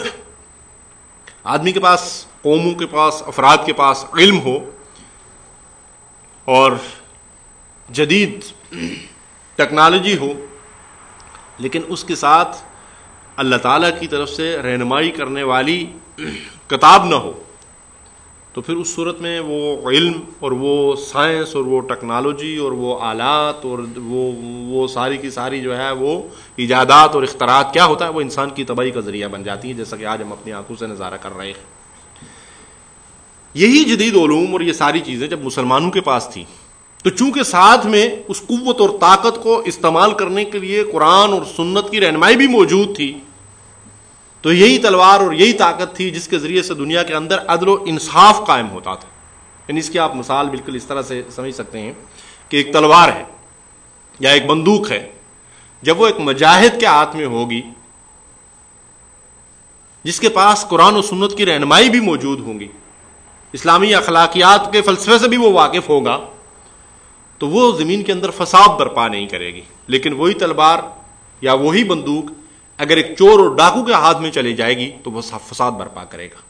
آدمی کے پاس، قوموں کے پاس، افراد کے پاس علم ہو اور جدید ٹیکنالوجی ہو، لیکن اس کے ساتھ اللہ تعالیٰ کی طرف سے رہنمائی کرنے والی کتاب نہ ہو، تو پھر اس صورت میں وہ علم اور وہ سائنس اور وہ ٹیکنالوجی اور وہ آلات اور وہ وہ ساری کی ساری جو ہے وہ ایجادات اور اختراعات کیا ہوتا ہے، وہ انسان کی تباہی کا ذریعہ بن جاتی ہیں، جیسا کہ آج ہم اپنی آنکھوں سے نظارہ کر رہے ہیں۔ یہی جدید علوم اور یہ ساری چیزیں جب مسلمانوں کے پاس تھی تو چونکہ ساتھ میں اس قوت اور طاقت کو استعمال کرنے کے لیے قرآن اور سنت کی رہنمائی بھی موجود تھی، تو یہی تلوار اور یہی طاقت تھی جس کے ذریعے سے دنیا کے اندر عدل و انصاف قائم ہوتا تھا۔ یعنی اس کی آپ مثال بالکل اس طرح سے سمجھ سکتے ہیں کہ ایک تلوار ہے یا ایک بندوق ہے، جب وہ ایک مجاہد کے ہاتھ میں ہوگی جس کے پاس قرآن و سنت کی رہنمائی بھی موجود ہوں گی، اسلامی اخلاقیات کے فلسفے سے بھی وہ واقف ہوگا، تو وہ زمین کے اندر فساد برپا نہیں کرے گی۔ لیکن وہی تلوار یا وہی بندوق اگر ایک چور اور ڈاکو کے ہاتھ میں چلی جائے گی تو وہ فساد برپا کرے گا۔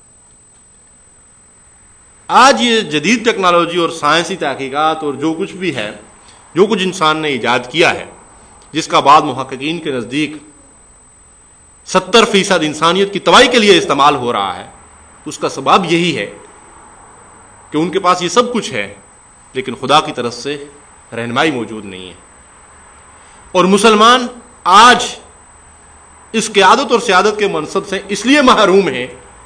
آج یہ جدید ٹیکنالوجی اور سائنسی تحقیقات اور جو کچھ بھی ہے، جو کچھ انسان نے ایجاد کیا ہے، جس کا بعد محققین کے نزدیک ستر فیصد انسانیت کی تباہی کے لیے استعمال ہو رہا ہے، اس کا سبب یہی ہے کہ ان کے پاس یہ سب کچھ ہے لیکن خدا کی طرف سے رہنمائی موجود نہیں ہے۔ اور مسلمان آج اس قیادت اور سیادت کے منصب سے اس لیے محروم ہیں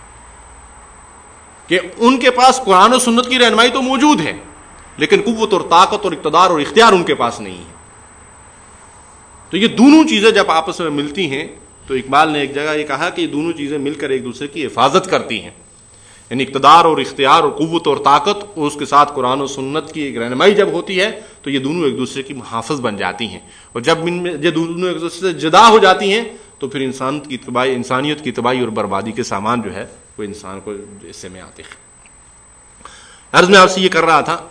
کہ ان کے پاس قرآن و سنت کی رہنمائی تو موجود ہے لیکن قوت اور طاقت اور اقتدار اور اختیار ان کے پاس نہیں ہے۔ تو یہ دونوں چیزیں جب آپس میں ملتی ہیں تو اقبال نے ایک جگہ یہ کہا کہ یہ دونوں چیزیں مل کر ایک دوسرے کی حفاظت کرتی ہیں، یعنی اقتدار اور اختیار اور قوت اور طاقت اور اس کے ساتھ قرآن و سنت کی ایک رہنمائی جب ہوتی ہے تو یہ دونوں ایک دوسرے کی محافظ بن جاتی ہیں، اور جب ان میں یہ دونوں ایک دوسرے سے جدا ہو جاتی ہیں تو پھر انسان کی تباہی، انسانیت کی تباہی اور بربادی کے سامان جو ہے وہ انسان کو حصے میں آتے ہیں۔ عرض میں آپ سے یہ کر رہا تھا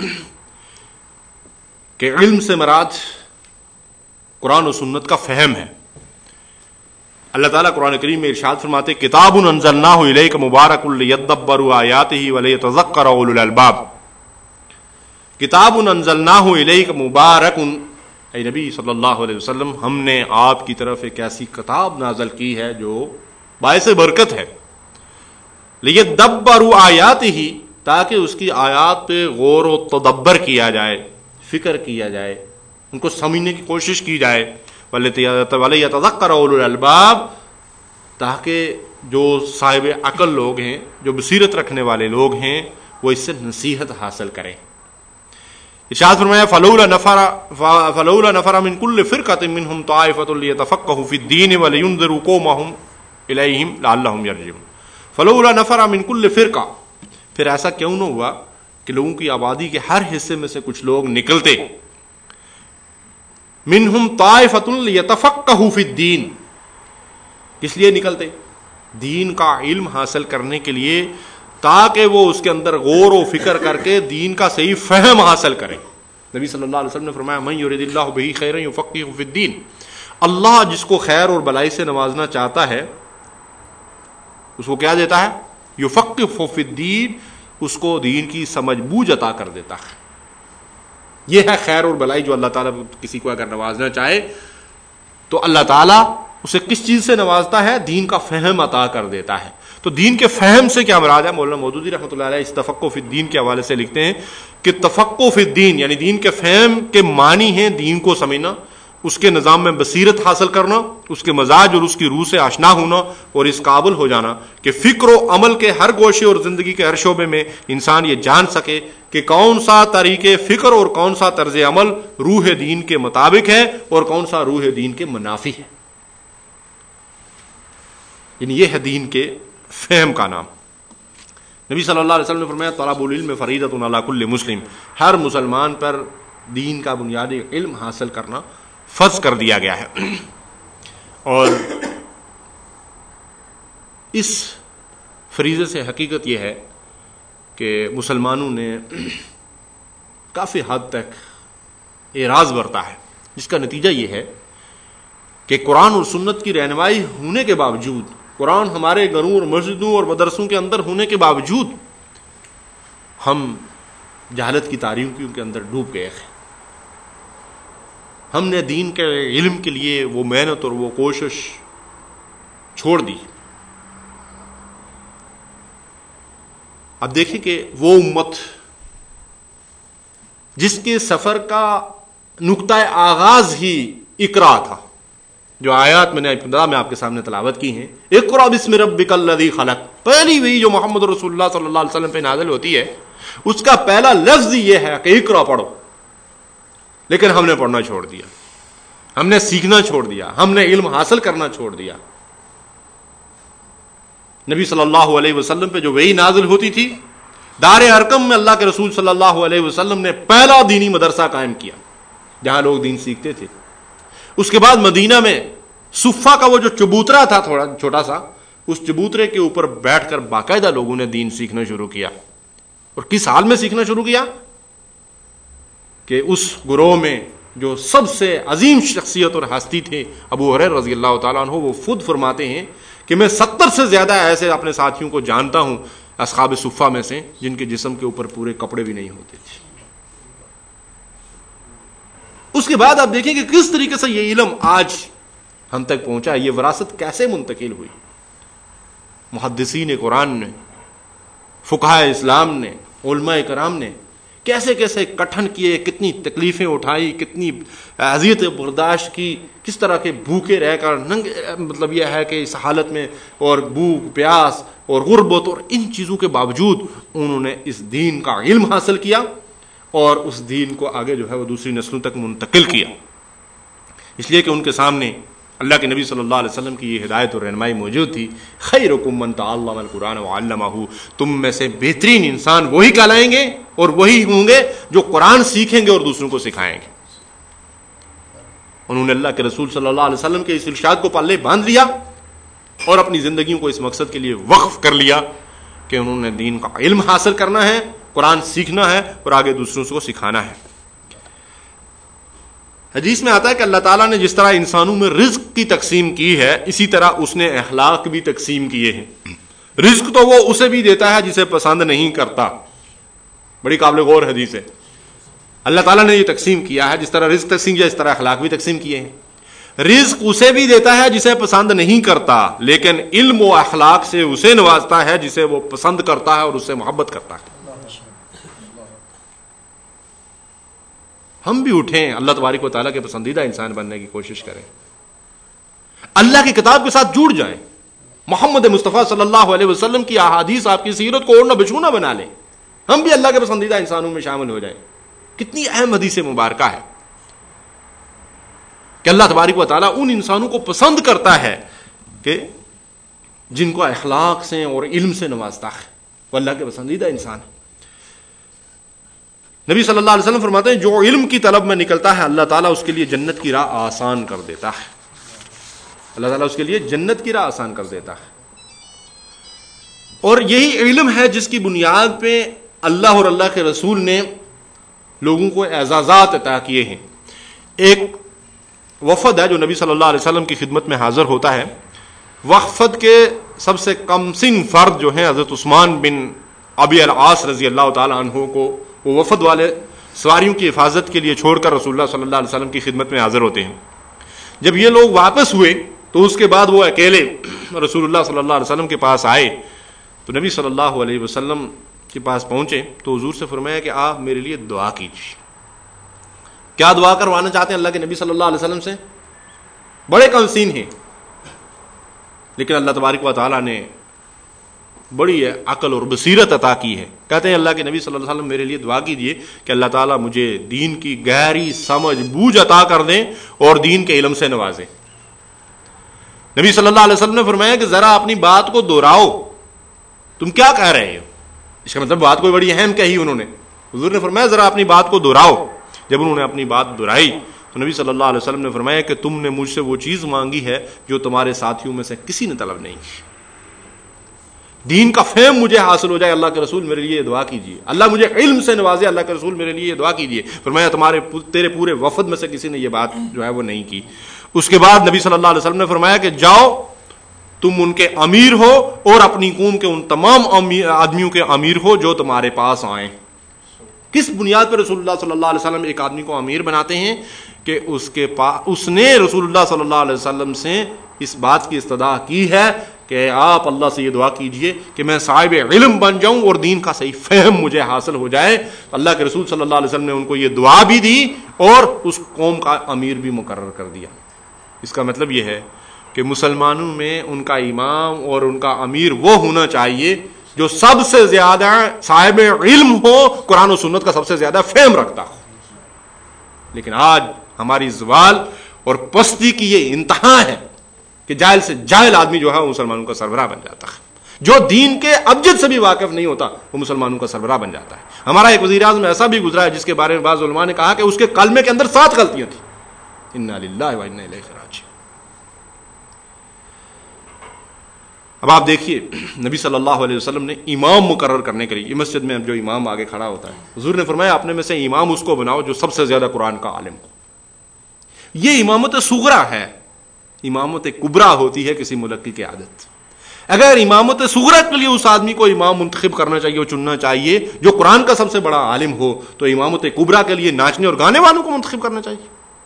کہ علم سے مراد قرآن و سنت کا فہم ہے۔ اللہ تعالیٰ قرآن کریم میں ارشاد فرماتے کتاب انزلناہ الیک مبارک لیدبروا آیاتہ ولیتذکر اولو الالباب۔ کتاب انزلناہ الیک مبارک، اے نبی صلی اللہ علیہ وسلم ہم نے آپ کی طرف ایک ایسی کتاب نازل کی ہے جو باعث برکت ہے، لیدبروا آیاتہ تاکہ اس کی آیات پہ غور و تدبر کیا جائے، فکر کیا جائے، ان کو سمجھنے کی کوشش کی جائے، وَلِيَتَذَكَّرَ أُولُو الْأَلْبَابِ تاکہ جو صاحب عقل لوگ ہیں، جو بصیرت رکھنے والے لوگ ہیں، وہ اس سے نصیحت حاصل کریں۔ ارشاد فرمایا فَلَوْلَا نَفَرَ فَلَوْلَا نَفَرَ مِن كُلِّ فِرْقَةٍ مِّنْهُمْ طَائِفَةٌ لِيَتَفَقَّهُوا فِي الدِّينِ وَلِيُنذِرُوا قَوْمَهُمْ إِلَيْهِمْ لَعَلَّهُمْ يَرْجِعُونَ۔ فَلَوْلَا نَفَرَ مِن كُلِّ فِرْقَةٍ، پھر ایسا کیوں نہ ہوا کہ لوگوں کی آبادی کے ہر حصے میں سے کچھ لوگ نکلتے. منہم طائفۃ لیتفقہوا فی الدین. کس لیے نکلتے؟ دین کا علم حاصل کرنے کے لیے، تاکہ وہ اس کے اندر غور و فکر کر کے دین کا صحیح فہم حاصل کریں. نبی صلی اللہ علیہ وسلم نے فرمایا من یرید اللہ بہ خیرا یفقہہ فی الدین. اللہ جس کو خیر اور بلائی سے نوازنا چاہتا ہے اس کو کیا دیتا ہے؟ یفقہہ فی الدین، اس کو دین کی سمجھ بوجھ عطا کر دیتا ہے. یہ ہے خیر اور بلائی جو اللہ تعالیٰ کسی کو اگر نوازنا چاہے تو اللہ تعالیٰ اسے کس چیز سے نوازتا ہے؟ دین کا فہم عطا کر دیتا ہے. تو دین کے فہم سے کیا مراد ہے؟ مولانا مودودی رحمۃ اللہ علیہ اس تفقہ فی الدین کے حوالے سے لکھتے ہیں کہ تفقہ فی الدین یعنی دین کے فہم کے معنی ہیں دین کو سمجھنا، اس کے نظام میں بصیرت حاصل کرنا، اس کے مزاج اور اس کی روح سے آشنا ہونا، اور اس قابل ہو جانا کہ فکر و عمل کے ہر گوشے اور زندگی کے ہر شعبے میں انسان یہ جان سکے کہ کون سا طریقے فکر اور کون سا طرز عمل روح دین کے مطابق ہے اور کون سا روح دین کے منافی ہے. یعنی یہ ہے دین کے فہم کا نام. نبی صلی اللہ علیہ وسلم نے فرمایا طلب العلم فریضۃ علی کل مسلم. ہر مسلمان پر دین کا بنیادی علم حاصل کرنا فرض کر دیا گیا ہے. اور اس فریضے سے حقیقت یہ ہے کہ مسلمانوں نے کافی حد تک اعراض برتا ہے، جس کا نتیجہ یہ ہے کہ قرآن اور سنت کی رہنمائی ہونے کے باوجود، قرآن ہمارے گھروں اور مسجدوں اور مدرسوں کے اندر ہونے کے باوجود ہم جہالت کی تاریکیوں کے اندر ڈوب گئے ہیں. ہم نے دین کے علم کے لیے وہ محنت اور وہ کوشش چھوڑ دی. اب دیکھیں کہ وہ امت جس کے سفر کا نقطہ آغاز ہی اقرا تھا، جو آیات میں نے ابتدا میں آپ کے سامنے تلاوت کی ہیں، اقرا بسم ربک الذی خلق، پہلی وہی جو محمد رسول اللہ صلی اللہ علیہ وسلم پہ نازل ہوتی ہے اس کا پہلا لفظ یہ ہے کہ اقرا پڑھو. لیکن ہم نے پڑھنا چھوڑ دیا، ہم نے سیکھنا چھوڑ دیا، ہم نے علم حاصل کرنا چھوڑ دیا. نبی صلی اللہ علیہ وسلم پہ جو وحی نازل ہوتی تھی، دار ارقم میں اللہ کے رسول صلی اللہ علیہ وسلم نے پہلا دینی مدرسہ قائم کیا جہاں لوگ دین سیکھتے تھے. اس کے بعد مدینہ میں صفہ کا وہ جو چبوترا تھا تھوڑا چھوٹا سا، اس چبوترے کے اوپر بیٹھ کر باقاعدہ لوگوں نے دین سیکھنا شروع کیا. اور کس حال میں سیکھنا شروع کیا؟ کہ اس گروہ میں جو سب سے عظیم شخصیت اور ہستی تھے ابو ہریرہ رضی اللہ تعالیٰ عنہ، وہ خود فرماتے ہیں کہ میں ستر سے زیادہ ایسے اپنے ساتھیوں کو جانتا ہوں اصحاب صفہ میں سے جن کے جسم کے اوپر پورے کپڑے بھی نہیں ہوتے تھے. اس کے بعد آپ دیکھیں کہ کس طریقے سے یہ علم آج ہم تک پہنچا، یہ وراثت کیسے منتقل ہوئی. محدثین قرآن نے، فقہاء اسلام نے، علماء کرام نے کیسے کیسے کٹھن کیے، کتنی تکلیفیں اٹھائی، کتنی اذیت برداشت کی، کس طرح کے بھوکے رہ کر ننگ، مطلب یہ ہے کہ اس حالت میں اور بھوک پیاس اور غربت اور ان چیزوں کے باوجود انہوں نے اس دین کا علم حاصل کیا اور اس دین کو آگے جو ہے وہ دوسری نسلوں تک منتقل کیا. اس لیے کہ ان کے سامنے اللہ کے نبی صلی اللہ علیہ وسلم کی یہ ہدایت اور رہنمائی موجود تھی. خیرکم من تعلم القرآن وعلمہ، تم میں سے بہترین انسان وہی کہلائیں گے اور وہی ہوں گے جو قرآن سیکھیں گے اور دوسروں کو سکھائیں گے. انہوں نے اللہ کے رسول صلی اللہ علیہ وسلم کے اس ارشاد کو پلے باندھ لیا اور اپنی زندگیوں کو اس مقصد کے لیے وقف کر لیا کہ انہوں نے دین کا علم حاصل کرنا ہے، قرآن سیکھنا ہے اور آگے دوسروں کو سکھانا ہے. حدیث میں آتا ہے کہ اللہ تعالیٰ نے جس طرح انسانوں میں رزق کی تقسیم کی ہے، اسی طرح اس نے اخلاق بھی تقسیم کیے ہیں. رزق تو وہ اسے بھی دیتا ہے جسے پسند نہیں کرتا. بڑی قابل غور حدیث ہے. اللہ تعالیٰ نے یہ تقسیم کیا ہے، جس طرح رزق تقسیم کیا اس طرح اخلاق بھی تقسیم کیے ہیں. رزق اسے بھی دیتا ہے جسے پسند نہیں کرتا، لیکن علم و اخلاق سے اسے نوازتا ہے جسے وہ پسند کرتا ہے اور اس سے محبت کرتا ہے. ہم بھی اٹھیں، اللہ تبارک و تعالیٰ کے پسندیدہ انسان بننے کی کوشش کریں، اللہ کی کتاب کے ساتھ جڑ جائیں، محمد مصطفیٰ صلی اللہ علیہ وسلم کی احادیث آپ کی سیرت کو اوڑھنا بچھونا بنا لیں، ہم بھی اللہ کے پسندیدہ انسانوں میں شامل ہو جائیں. کتنی اہم حدیث مبارکہ ہے کہ اللہ تبارک و تعالیٰ ان انسانوں کو پسند کرتا ہے کہ جن کو اخلاق سے اور علم سے نوازتا ہے، وہ اللہ کے پسندیدہ انسان ہے. نبی صلی اللہ علیہ وسلم فرماتے ہیں جو علم کی طلب میں نکلتا ہے اللہ تعالیٰ اس کے لیے جنت کی راہ آسان کر دیتا ہے. اللہ تعالیٰ اس کے لیے جنت کی راہ آسان کر دیتا ہے. اور یہی علم ہے جس کی بنیاد پہ اللہ اور اللہ کے رسول نے لوگوں کو اعزازات عطا کیے ہیں. ایک وفد ہے جو نبی صلی اللہ علیہ وسلم کی خدمت میں حاضر ہوتا ہے. وفد کے سب سے کم سن فرد جو ہیں حضرت عثمان بن ابی العاص رضی اللہ تعالی عنہ کو وہ وفد والے سواریوں کی حفاظت کے لیے چھوڑ کر رسول اللہ صلی اللہ علیہ وسلم کی خدمت میں حاضر ہوتے ہیں. جب یہ لوگ واپس ہوئے تو اس کے بعد وہ اکیلے رسول اللہ صلی اللہ علیہ وسلم کے پاس آئے تو نبی صلی اللہ علیہ وسلم کے پاس پہنچے تو حضور سے فرمایا کہ آپ میرے لیے دعا کیجیے. کیا دعا کروانا چاہتے ہیں اللہ کے نبی صلی اللہ علیہ وسلم سے؟ بڑے کمسین ہیں لیکن اللہ تبارک و تعالیٰ نے بڑی عقل اور بصیرت عطا کی ہے. کہتے ہیں اللہ کے نبی صلی اللہ علیہ وسلم میرے لیے دعا کیجیے کہ اللہ تعالیٰ مجھے دین کی گہری سمجھ بوجھ عطا کر دیں اور دین کے علم سے نوازیں. نبی صلی اللہ علیہ وسلم نے فرمایا کہ ذرا اپنی بات کو دہراؤ, تم کیا کہہ رہے ہو؟ اس کا مطلب بات کوئی بڑی اہم کہی انہوں نے. حضور نے فرمایا ذرا اپنی بات کو دہراؤ. جب انہوں نے اپنی بات دہرائی تو نبی صلی اللہ علیہ وسلم نے فرمایا کہ تم نے مجھ سے وہ چیز مانگی ہے جو تمہارے ساتھیوں میں سے کسی نے طلب نہیں کی. دین کا فہم مجھے حاصل ہو جائے, اللہ کے رسول میرے لیے دعا کیجیے. اللہ مجھے علم سے نوازے, اللہ کے رسول میرے لیے دعا کیجیے. فرمایا تمہارے تیرے پورے وفد میں سے کسی نے یہ بات جو ہے وہ نہیں کی. اس کے بعد نبی صلی اللہ علیہ وسلم نے فرمایا کہ جاؤ تم ان کے امیر ہو اور اپنی قوم کے ان تمام آدمیوں کے امیر ہو جو تمہارے پاس آئیں. کس بنیاد پر رسول اللہ صلی اللہ علیہ وسلم ایک آدمی کو امیر بناتے ہیں کہ اس کے پاس اس نے رسول اللہ صلی اللہ علیہ وسلم سے اس بات کی استدعا کی ہے کہ آپ اللہ سے یہ دعا کیجئے کہ میں صاحب علم بن جاؤں اور دین کا صحیح فہم مجھے حاصل ہو جائے. اللہ کے رسول صلی اللہ علیہ وسلم نے ان کو یہ دعا بھی دی اور اس قوم کا امیر بھی مقرر کر دیا. اس کا مطلب یہ ہے کہ مسلمانوں میں ان کا امام اور ان کا امیر وہ ہونا چاہیے جو سب سے زیادہ صاحب علم ہو, قرآن و سنت کا سب سے زیادہ فہم رکھتا ہو. لیکن آج ہماری زوال اور پستی کی یہ انتہا ہے کہ جاہل سے جاہل آدمی جو ہے وہ مسلمانوں کا سربراہ بن جاتا ہے. جو دین کے ابجد سے بھی واقف نہیں ہوتا وہ مسلمانوں کا سربراہ بن جاتا ہے. ہمارا ایک وزیر اعظم ایسا بھی گزرا ہے جس کے بارے میں بعض علماء نے کہا کہ اس کے کلمے کے اندر سات غلطیاں تھیں. انا للہ و انا الیہ راجعون. اب آپ دیکھیے نبی صلی اللہ علیہ وسلم نے امام مقرر کرنے کے لیے مسجد میں جو امام آگے کھڑا ہوتا ہے حضور نے فرمایا اپنے میں سے امام اس کو بناؤ جو سب سے زیادہ قرآن کا عالم ہو. یہ امامت صغرا ہے. امامت کبرا ہوتی ہے کسی ملک کی قیادت. اگر امامت صغرا کے لیے اس آدمی کو امام منتخب کرنا چاہیے اور چننا چاہیے جو قرآن کا سب سے بڑا عالم ہو تو امامت کبرا کے لیے ناچنے اور گانے والوں کو منتخب کرنا چاہیے.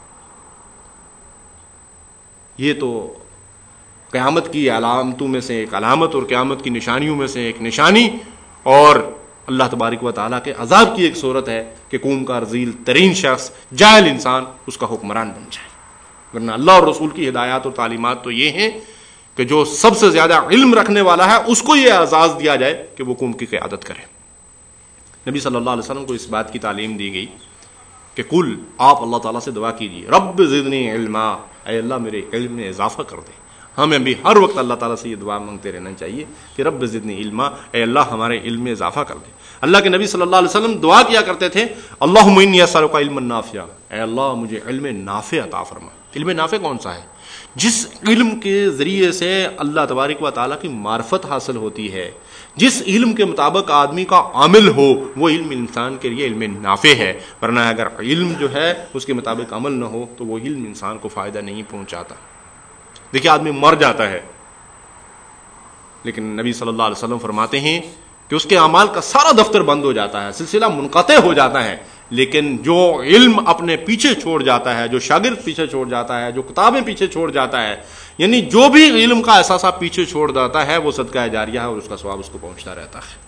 یہ تو قیامت کی علامتوں میں سے ایک علامت اور قیامت کی نشانیوں میں سے ایک نشانی اور اللہ تبارک و تعالیٰ کے عذاب کی ایک صورت ہے کہ قوم کا رذیل ترین شخص جاہل انسان اس کا حکمران بن جائے. ورنہ اللہ اور رسول کی ہدایات اور تعلیمات تو یہ ہیں کہ جو سب سے زیادہ علم رکھنے والا ہے اس کو یہ اعزاز دیا جائے کہ وہ قوم کی قیادت کرے. نبی صلی اللہ علیہ وسلم کو اس بات کی تعلیم دی گئی کہ قل آپ اللہ تعالیٰ سے دعا کیجیے رب زدنی علما, اے اللہ میرے علم میں اضافہ کر دے. ہمیں بھی ہر وقت اللہ تعالیٰ سے یہ دعا مانگتے رہنا چاہیے کہ رب زدنی علما, اے اللہ ہمارے علم میں اضافہ کر دے. اللہ کے نبی صلی اللہ علیہ وسلم دعا کیا کرتے تھے اللہم انی اسألک علما نافعا, اے اللہ مجھے علم نافع عطا فرما. علم نافع کون سا ہے؟ جس علم کے ذریعے سے اللہ تبارک و تعالیٰ کی معرفت حاصل ہوتی ہے, جس علم کے مطابق آدمی کا عمل ہو, وہ علم انسان کے لیے علم نافع ہے. ورنہ اگر علم جو ہے اس کے مطابق عمل نہ ہو تو وہ علم انسان کو فائدہ نہیں پہنچاتا. دیکھیے آدمی مر جاتا ہے لیکن نبی صلی اللہ علیہ وسلم فرماتے ہیں کہ اس کے اعمال کا سارا دفتر بند ہو جاتا ہے, سلسلہ منقطع ہو جاتا ہے. لیکن جو علم اپنے پیچھے چھوڑ جاتا ہے, جو شاگرد پیچھے چھوڑ جاتا ہے, جو کتابیں پیچھے چھوڑ جاتا ہے, یعنی جو بھی علم کا احساسہ پیچھے چھوڑ جاتا ہے وہ صدقہ جاریہ ہے اور اس کا ثواب اس کو پہنچتا رہتا ہے.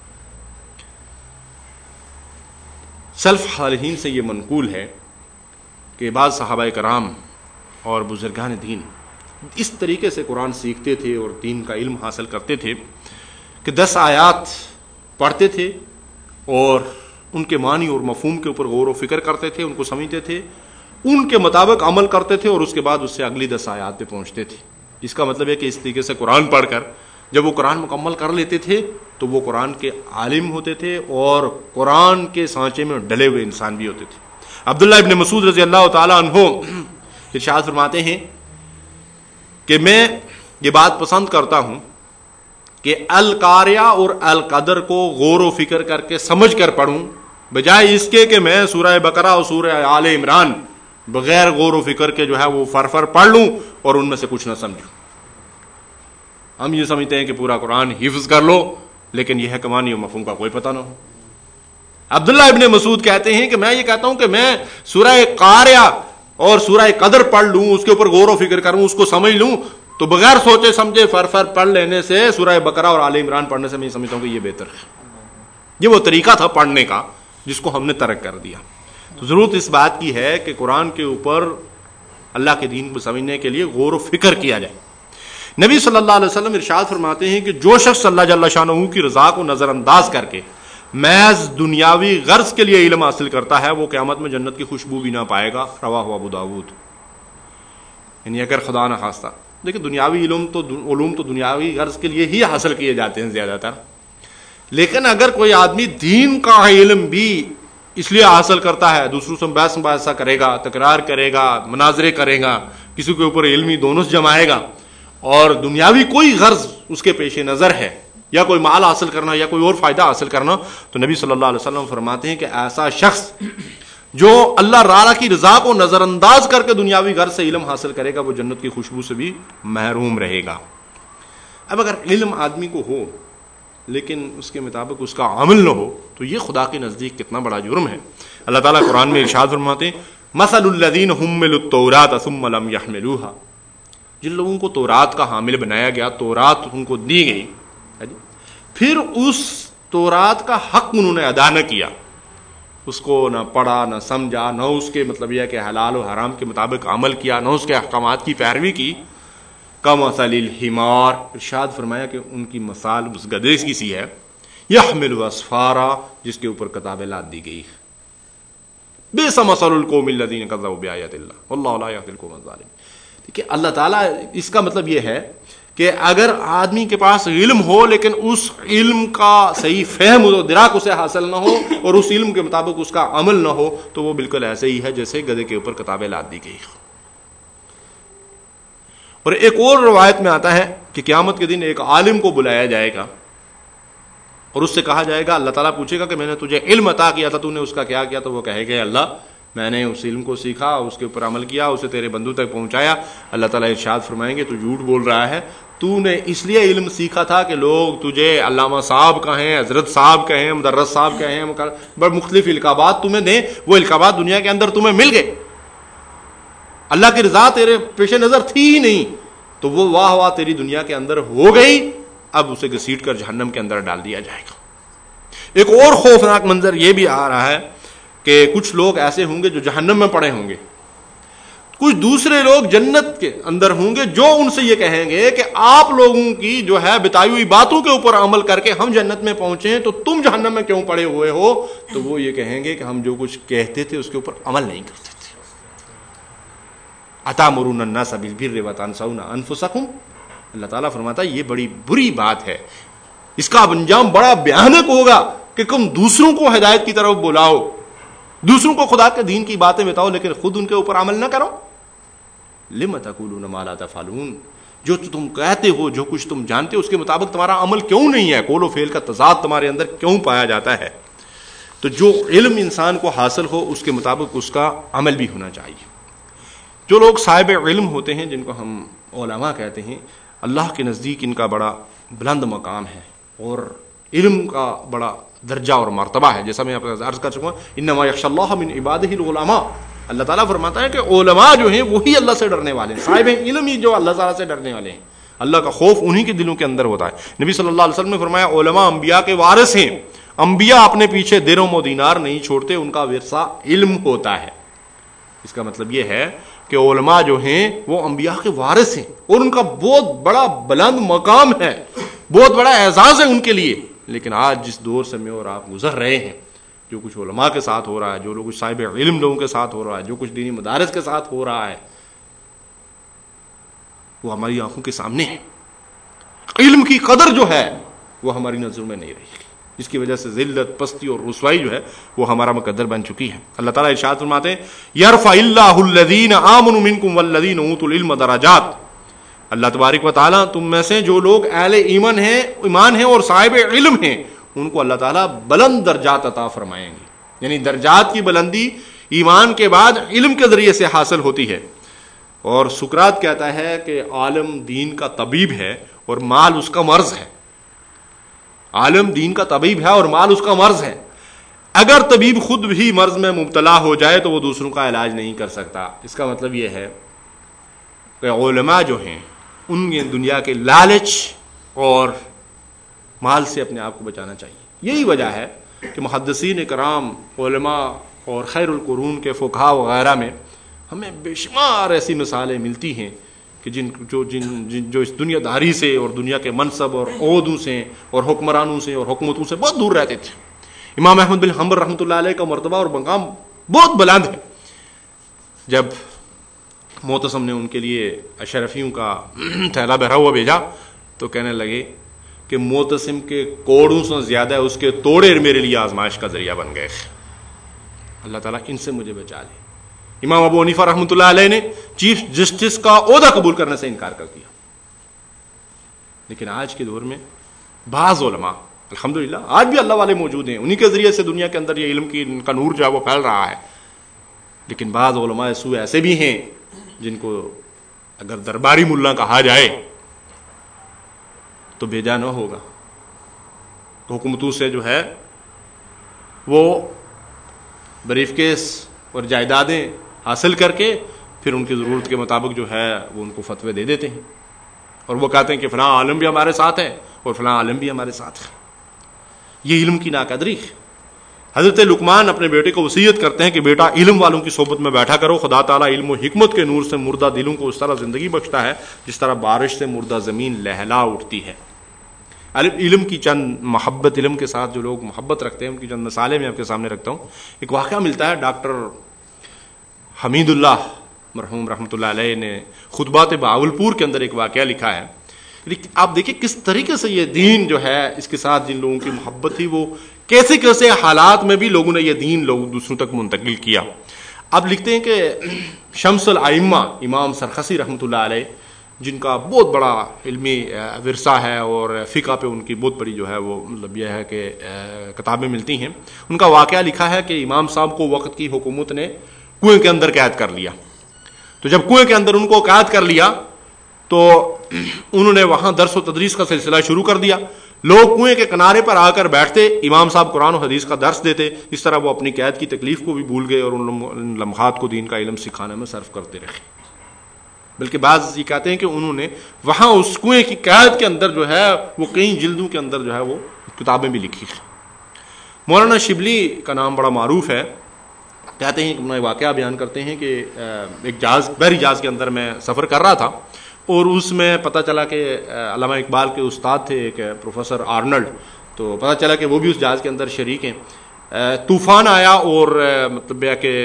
سلف صالحین سے یہ منقول ہے کہ بعض صحابہ کرام اور بزرگان دین اس طریقے سے قرآن سیکھتے تھے اور دین کا علم حاصل کرتے تھے کہ دس آیات پڑھتے تھے اور ان کے معنی اور مفہوم کے اوپر غور و فکر کرتے تھے, ان کو سمجھتے تھے, ان کے مطابق عمل کرتے تھے اور اس کے بعد اس سے اگلی دس آیات پہ پہنچتے تھے. اس کا مطلب ہے کہ اس طریقے سے قرآن پڑھ کر جب وہ قرآن مکمل کر لیتے تھے تو وہ قرآن کے عالم ہوتے تھے اور قرآن کے سانچے میں ڈلے ہوئے انسان بھی ہوتے تھے. عبداللہ ابن مسعود رضی اللہ تعالیٰ عنہ ارشاد فرماتے ہیں کہ میں یہ بات پسند کرتا ہوں کہ القاریہ اور القدر کو غور و فکر کر کے سمجھ کر پڑھوں بجائے اس کے کہ میں سورہ بقرہ اور سورہ آل عمران بغیر غور و فکر کے جو ہے وہ فر فر پڑھ لوں اور ان میں سے کچھ نہ سمجھوں. ہم یہ سمجھتے ہیں کہ پورا قرآن حفظ کر لو لیکن یہ ہے کہ معنی و مفہوم کا کوئی پتہ نہ ہو. عبداللہ ابن مسعود کہتے ہیں کہ میں یہ کہتا ہوں کہ میں سورہ قاریہ اور سورہ قدر پڑھ لوں, اس کے اوپر غور و فکر کروں, اس کو سمجھ لوں, تو بغیر سوچے سمجھے فر فر پڑھ لینے سے, سورہ بقرہ اور آل عمران پڑھنے سے میں سمجھتا ہوں کہ یہ بہتر ہے. یہ وہ طریقہ تھا پڑھنے کا جس کو ہم نے ترک کر دیا. تو ضرورت اس بات کی ہے کہ قرآن کے اوپر اللہ کے دین کو سمجھنے کے لیے غور و فکر کیا جائے. نبی صلی اللہ علیہ وسلم ارشاد فرماتے ہیں کہ جو شخص اللہ جل شانہ کی رضا کو نظر انداز کر کے محض دنیاوی غرض کے لیے علم حاصل کرتا ہے وہ قیامت میں جنت کی خوشبو بھی نہ پائے گا. رواہ ابو داؤد. یعنی اگر خدا نہ خواستہ, دیکھیں دنیاوی علم تو علوم تو دنیاوی غرض کے لیے ہی حاصل کیے جاتے ہیں زیادہ تر, لیکن اگر کوئی آدمی دین کا علم بھی اس لیے حاصل کرتا ہے, دوسروں سے بحث مباحثہ کرے گا, تکرار کرے گا, مناظرے کرے گا, کسی کے اوپر علمی دونوں سے جمائے گا, اور دنیاوی کوئی غرض اس کے پیش نظر ہے یا کوئی مال حاصل کرنا یا کوئی اور فائدہ حاصل کرنا, تو نبی صلی اللہ علیہ وسلم فرماتے ہیں کہ ایسا شخص جو اللہ تعالیٰ کی رضا کو نظر انداز کر کے دنیاوی غرض سے علم حاصل کرے گا وہ جنت کی خوشبو سے بھی محروم رہے گا. اب اگر علم آدمی کو ہو لیکن اس کے مطابق اس کا عمل نہ ہو تو یہ خدا کے نزدیک کتنا بڑا جرم ہے. اللہ تعالیٰ قرآن میں ارشاد فرماتے ہیں مثل الذین حملوا التوراۃ ثم لم یحملوها, جن لوگوں کو تورات کا حامل بنایا گیا, تورات ان کو دی گئی, پھر اس تورات کا حق انہوں نے ادا نہ کیا, اس کو نہ پڑھا نہ سمجھا, نہ اس کے مطلب یہ کہ حلال و حرام کے مطابق عمل کیا, نہ اس کے احکامات کی پیروی کی. کمثل الحمار, ارشاد فرمایا کہ ان کی مثال اس گدھے کی سی ہے, یحمل اسفارا, جس کے اوپر کتابیں لاد دی گئی. بئس مثل القوم الذین کذبوا بآیات اللہ واللہ لا یہدی القوم الظالمین. کہ اللہ تعالیٰ, اس کا مطلب یہ ہے کہ اگر آدمی کے پاس علم ہو لیکن اس علم کا صحیح فہم و ادراک اسے حاصل نہ ہو اور اس علم کے مطابق اس کا عمل نہ ہو تو وہ بالکل ایسے ہی ہے جیسے گدھے کے اوپر کتابیں لاد دی گئی. اور ایک اور روایت میں آتا ہے کہ قیامت کے دن ایک عالم کو بلایا جائے گا اور اس سے کہا جائے گا, اللہ تعالیٰ پوچھے گا کہ میں نے تجھے علم عطا کیا تھا, تو نے اس کا کیا کیا؟ تو وہ کہے گا اللہ میں نے اس علم کو سیکھا, اس کے اوپر عمل کیا, اسے تیرے بندوں تک پہنچایا. اللہ تعالیٰ ارشاد فرمائیں گے تو جھوٹ بول رہا ہے, تو نے اس لیے علم سیکھا تھا کہ لوگ تجھے علامہ صاحب کہیں, حضرت صاحب کہیں, مدرس صاحب کہیں, بڑے مختلف القابات تمہیں دیں, وہ القابات دنیا کے اندر تمہیں مل گئے, اللہ کی رضا تیرے پیش نظر تھی ہی نہیں, تو وہ واہ واہ تیری دنیا کے اندر ہو گئی, اب اسے گھسیٹ کر جہنم کے اندر ڈال دیا جائے گا. ایک اور خوفناک منظر یہ بھی آ رہا ہے کہ کچھ لوگ ایسے ہوں گے جو جہنم میں پڑے ہوں گے, کچھ دوسرے لوگ جنت کے اندر ہوں گے جو ان سے یہ کہیں گے کہ آپ لوگوں کی جو ہے بتائی ہوئی باتوں کے اوپر عمل کر کے ہم جنت میں پہنچے تو تم جہنم میں کیوں پڑے ہوئے ہو؟ تو وہ یہ کہیں گے کہ ہم جو کچھ کہتے تھے اس کے اوپر عمل نہیں کرتے تھے. اتامرون الناس بالبر وتنسون انفسکم, اللہ تعالیٰ فرماتا ہے یہ بڑی بری بات ہے, اس کا انجام بڑا بھیانک ہوگا کہ تم دوسروں کو ہدایت کی طرف بلاؤ, دوسروں کو خدا کے دین کی باتیں بتاؤ لیکن خود ان کے اوپر عمل نہ کرو. لم تقولون ما لا تفعلون, جو تم کہتے ہو, جو کچھ تم جانتے ہو اس کے مطابق تمہارا عمل کیوں نہیں ہے؟ قول و فعل کا تضاد تمہارے اندر کیوں پایا جاتا ہے؟ تو جو علم انسان کو حاصل ہو اس کے مطابق اس کا عمل بھی ہونا چاہیے. جو لوگ صاحب علم ہوتے ہیں جن کو ہم علماء کہتے ہیں, اللہ کے نزدیک ان کا بڑا بلند مقام ہے اور علم کا بڑا درجہ اور مرتبہ ہے. جیسا میں آپ کو عرض کر چکا ہوں, انما یخشی اللہ من عبادہ العلماء, اللہ تعالیٰ فرماتا ہے کہ علماء جو ہیں وہی اللہ سے ڈرنے والے ہیں, صاحب علم ہی جو اللہ تعالیٰ سے ڈرنے والے ہیں, اللہ کا خوف انہی کے دلوں کے اندر ہوتا ہے. نبی صلی اللہ علیہ وسلم نے فرمایا علماء انبیاء کے وارث ہیں, انبیاء اپنے پیچھے درہم و دینار نہیں چھوڑتے, ان کا ورثہ علم ہوتا ہے. اس کا مطلب یہ ہے کہ علماء جو ہیں وہ انبیاء کے وارث ہیں اور ان کا بہت بڑا بلند مقام ہے, بہت بڑا اعزاز ہے ان کے لیے. لیکن آج جس دور سے میں اور آپ گزر رہے ہیں, جو کچھ علماء کے ساتھ ہو رہا ہے, جو لوگ کچھ صاحب علم لوگوں کے ساتھ ہو رہا ہے, جو کچھ دینی مدارس کے ساتھ ہو رہا ہے, وہ ہماری آنکھوں کے سامنے ہے. علم کی قدر جو ہے وہ ہماری نظروں میں نہیں رہے گی، جس کی وجہ سے ذلت، پستی اور رسوائی جو ہے وہ ہمارا مقدر بن چکی ہے۔ اللہ تعالیٰ ارشاد فرماتے ہیں یرفع اللہ الذین آمنوا منکم والذین اوتوا العلم درجات، اللہ تبارک و تعالیٰ تم میں سے جو لوگ اہل ایمان ہیں ایمان ہیں اور صاحب علم ہیں ان کو اللہ تعالیٰ بلند درجات عطا فرمائیں گے، یعنی درجات کی بلندی ایمان کے بعد علم کے ذریعے سے حاصل ہوتی ہے۔ اور سقراط کہتا ہے کہ عالم دین کا طبیب ہے اور مال اس کا مرض ہے، عالم دین کا طبیب ہے اور مال اس کا مرض ہے، اگر طبیب خود بھی مرض میں مبتلا ہو جائے تو وہ دوسروں کا علاج نہیں کر سکتا۔ اس کا مطلب یہ ہے کہ علماء جو ہیں ان کے دنیا کے لالچ اور مال سے اپنے آپ کو بچانا چاہیے۔ یہی وجہ ہے کہ محدثین کرام، علماء اور خیر القرون کے فقہاء وغیرہ میں ہمیں بے شمار ایسی مثالیں ملتی ہیں کہ جن جو جن, جن جو اس دنیا داری سے اور دنیا کے منصب اور عہدوں سے اور حکمرانوں سے اور حکومتوں سے بہت دور رہتے تھے۔ امام احمد بن حنبل رحمۃ اللہ علیہ کا مرتبہ اور مقام بہت بلند ہے۔ جب معتصم نے ان کے لیے اشرفیوں کا تھیلا بھرا ہوا بھیجا تو کہنے لگے کہ معتصم کے کوڑوں سے زیادہ اس کے توڑے میرے لیے آزمائش کا ذریعہ بن گئے، اللہ تعالیٰ ان سے مجھے بچا لے۔ امام ابو حنیفہ رحمۃ اللہ علیہ نے چیف جسٹس کا عہدہ قبول کرنے سے انکار کر دیا، لیکن آج کے دور میں بعض علماء الحمدللہ آج بھی اللہ والے موجود ہیں، انہی کے ذریعے سے دنیا کے اندر یہ علم کی ان کا نور جو ہے وہ پھیل رہا ہے، لیکن بعض علماء سو ایسے بھی ہیں جن کو اگر درباری ملا کہا جائے تو بھیجا نہ ہوگا، حکومتوں سے جو ہے وہ بریف کیس اور جائیدادیں حاصل کر کے پھر ان کی ضرورت کے مطابق جو ہے وہ ان کو فتوے دے دیتے ہیں، اور وہ کہتے ہیں کہ فلاں عالم بھی ہمارے ساتھ ہے اور فلاں عالم بھی ہمارے ساتھ ہے۔ یہ علم کی ناقدری ہے۔ حضرت لقمان اپنے بیٹے کو وصیت کرتے ہیں کہ بیٹا علم والوں کی صحبت میں بیٹھا کرو، خدا تعالیٰ علم و حکمت کے نور سے مردہ دلوں کو اس طرح زندگی بخشتا ہے جس طرح بارش سے مردہ زمین لہلا اٹھتی ہے۔ علم کی چند محبت، علم کے ساتھ جو لوگ محبت رکھتے ہیں ان کی چند مثالیں میں آپ کے سامنے رکھتا ہوں۔ ایک واقعہ ملتا ہے، ڈاکٹر حمید اللہ مرحوم رحمۃ اللہ علیہ نے خطبات بہاولپور کے اندر ایک واقعہ لکھا ہے۔ آپ دیکھیں کس طریقے سے یہ دین جو ہے اس کے ساتھ جن لوگوں کی محبت تھی وہ کیسے کیسے حالات میں بھی لوگوں نے یہ دین لوگ دوسروں تک منتقل کیا۔ اب لکھتے ہیں کہ شمس الائمہ امام سرخسی رحمۃ اللہ علیہ، جن کا بہت بڑا علمی ورثہ ہے اور فقہ پہ ان کی بہت بڑی جو ہے وہ مطلب یہ ہے کہ کتابیں ملتی ہیں، ان کا واقعہ لکھا ہے کہ امام صاحب کو وقت کی حکومت نے کنویں کے اندر قید کر لیا۔ تو جب کنویں کے اندر ان کو قید کر لیا تو انہوں نے وہاں درس و تدریس کا سلسلہ شروع کر دیا۔ لوگ کنویں کے کنارے پر آ کر بیٹھتے، امام صاحب قرآن و حدیث کا درس دیتے، اس طرح وہ اپنی قید کی تکلیف کو بھی بھول گئے اور ان لمحات کو دین کا علم سکھانے میں صرف کرتے رہے۔ بلکہ بعض یہ کہتے ہیں کہ انہوں نے وہاں اس کنویں کی قید کے اندر جو ہے وہ کئی جلدوں کے اندر جو ہے وہ کتابیں بھی لکھی۔ مولانا شبلی کا نام بڑا معروف ہے، کہتے ہیں کہ واقعہ بیان کرتے ہیں کہ ایک جہاز بحری جہاز کے اندر میں سفر کر رہا تھا اور اس میں پتہ چلا کہ علامہ اقبال کے استاد تھے ایک پروفیسر آرنلڈ، تو پتہ چلا کہ وہ بھی اس جہاز کے اندر شریک ہیں۔ طوفان آیا اور مطلب ہے کہ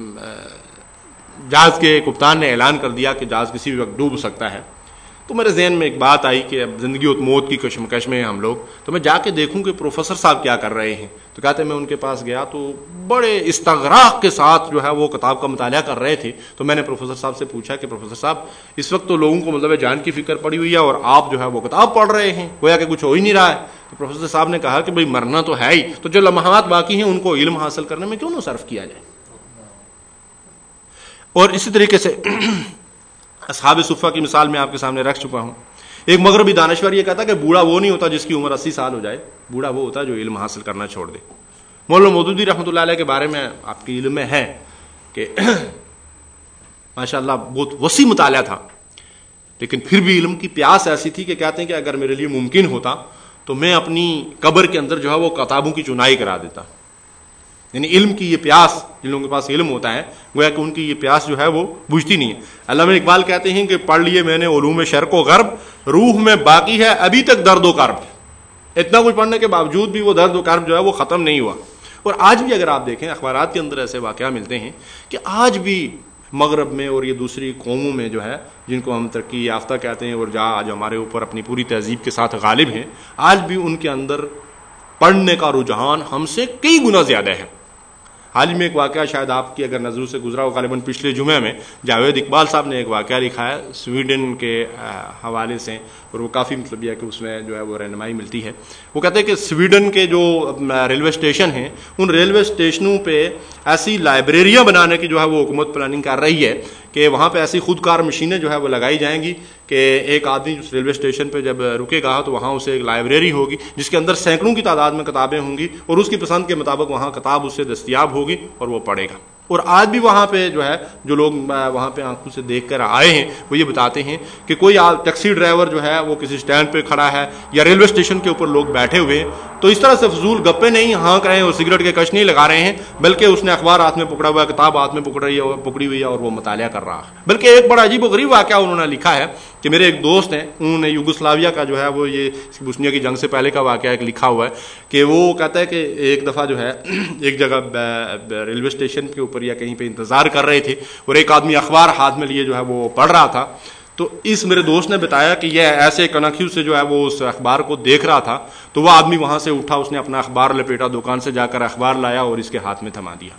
جہاز کے کپتان نے اعلان کر دیا کہ جہاز کسی بھی وقت ڈوب سکتا ہے۔ تو میرے ذہن میں ایک بات آئی کہ اب زندگی و موت کی کشمکش میں ہیں ہم لوگ، تو میں جا کے دیکھوں کہ پروفیسر صاحب کیا کر رہے ہیں۔ تو کہتے ہیں میں ان کے پاس گیا تو بڑے استغراق کے ساتھ جو ہے وہ کتاب کا مطالعہ کر رہے تھے۔ تو میں نے پروفیسر صاحب سے پوچھا کہ پروفیسر صاحب اس وقت تو لوگوں کو مطلب جان کی فکر پڑی ہوئی ہے اور آپ جو ہے وہ کتاب پڑھ رہے ہیں، گویا کہ کچھ ہو ہی نہیں رہا ہے۔ تو پروفیسر صاحب نے کہا کہ بھئی مرنا تو ہے ہی، تو جو لمحات باقی ہیں ان کو علم حاصل کرنے میں کیوں نہ صرف کیا جائے۔ اور اسی طریقے سے اصحاب صفہ کی مثال میں آپ کے سامنے رکھ چکا ہوں۔ ایک مغربی دانشور یہ کہتا کہ بوڑھا وہ نہیں ہوتا جس کی عمر اسی سال ہو جائے، بوڑھا وہ ہوتا جو علم حاصل کرنا چھوڑ دے۔ مولانا مودودی رحمۃ اللہ علیہ کے بارے میں آپ کے علم میں ہے کہ ماشاء اللہ بہت وسیع مطالعہ تھا، لیکن پھر بھی علم کی پیاس ایسی تھی کہ کہتے ہیں کہ اگر میرے لیے ممکن ہوتا تو میں اپنی قبر کے اندر جو ہے وہ کتابوں کی چنائی کرا دیتا۔ یعنی علم کی یہ پیاس، جن لوگوں کے پاس علم ہوتا ہے گویا کہ ان کی یہ پیاس جو ہے وہ بجھتی نہیں ہے۔ علامہ اقبال کہتے ہیں کہ پڑھ لیے میں نے علوم شرق و غرب، روح میں باقی ہے ابھی تک درد و کرب۔ اتنا کچھ پڑھنے کے باوجود بھی وہ درد و کرب جو ہے وہ ختم نہیں ہوا۔ اور آج بھی اگر آپ دیکھیں اخبارات کے اندر ایسے واقعہ ملتے ہیں کہ آج بھی مغرب میں اور یہ دوسری قوموں میں جو ہے جن کو ہم ترقی یافتہ کہتے ہیں اور جہاں آج ہمارے اوپر اپنی پوری تہذیب کے ساتھ غالب ہیں، آج بھی ان کے اندر پڑھنے کا رجحان ہم سے کئی گنا زیادہ ہے۔ حال ہی میں ایک واقعہ شاید آپ کی اگر نظروں سے گزرا ہو، غالباً پچھلے جمعے میں جاوید اقبال صاحب نے ایک واقعہ لکھا ہے سویڈن کے حوالے سے، اور وہ کافی مطلب یہ ہے کہ اس میں جو ہے وہ رہنمائی ملتی ہے۔ وہ کہتے ہیں کہ سویڈن کے جو ریلوے اسٹیشن ہیں ان ریلوے اسٹیشنوں پہ ایسی لائبریریاں بنانے کی جو ہے وہ حکومت پلاننگ کر رہی ہے کہ وہاں پہ ایسی خود کار مشینیں جو ہے وہ لگائی جائیں گی کہ ایک آدمی اس ریلوے اسٹیشن پہ جب رکے گا تو وہاں اسے ایک لائبریری ہوگی جس کے اندر سینکڑوں کی تعداد میں کتابیں ہوں گی، اور اس کی پسند کے مطابق وہاں کتاب اسے دستیاب ہوگی اور وہ پڑھے گا۔ اور آج بھی وہاں پہ جو ہے جو لوگ وہاں پہ آنکھوں سے دیکھ کر آئے ہیں وہ یہ بتاتے ہیں کہ کوئی ٹیکسی ڈرائیور جو ہے وہ کسی سٹینڈ پہ کھڑا ہے یا ریلوے اسٹیشن کے اوپر لوگ بیٹھے ہوئے ہیں تو اس طرح سے فضول گپے نہیں ہانک رہے ہیں اور سگریٹ کے کش نہیں لگا رہے ہیں، بلکہ اس نے اخبار ہاتھ میں پکڑا ہوا ہے، کتاب ہاتھ میں پکڑی ہے پکڑی ہوئی ہے اور وہ مطالعہ کر رہا ہے۔ بلکہ ایک بڑا عجیب و غریب واقعہ انہوں نے لکھا ہے کہ میرے ایک دوست ہیں، انہوں نے یوگوسلاویا کا جو ہے وہ یہ بوسنیا کی جنگ سے پہلے کا واقعہ ایک لکھا ہوا ہے کہ وہ کہتا ہے کہ ایک دفعہ جو ہے ایک جگہ ریلوے اسٹیشن کے اوپر یا کہیں پہ انتظار کر رہے تھے اور ایک آدمی اخبار ہاتھ میں لیے جو ہے وہ پڑھ رہا تھا، تو اس میرے دوست نے بتایا کہ یہ ایسے کنکھیوں سے جو ہے وہ اس اخبار کو دیکھ رہا تھا تو وہ آدمی وہاں سے اٹھا، اس نے اپنا اخبار لپیٹا، دکان سے جا کر اخبار لایا اور اس کے ہاتھ میں تھما دیا۔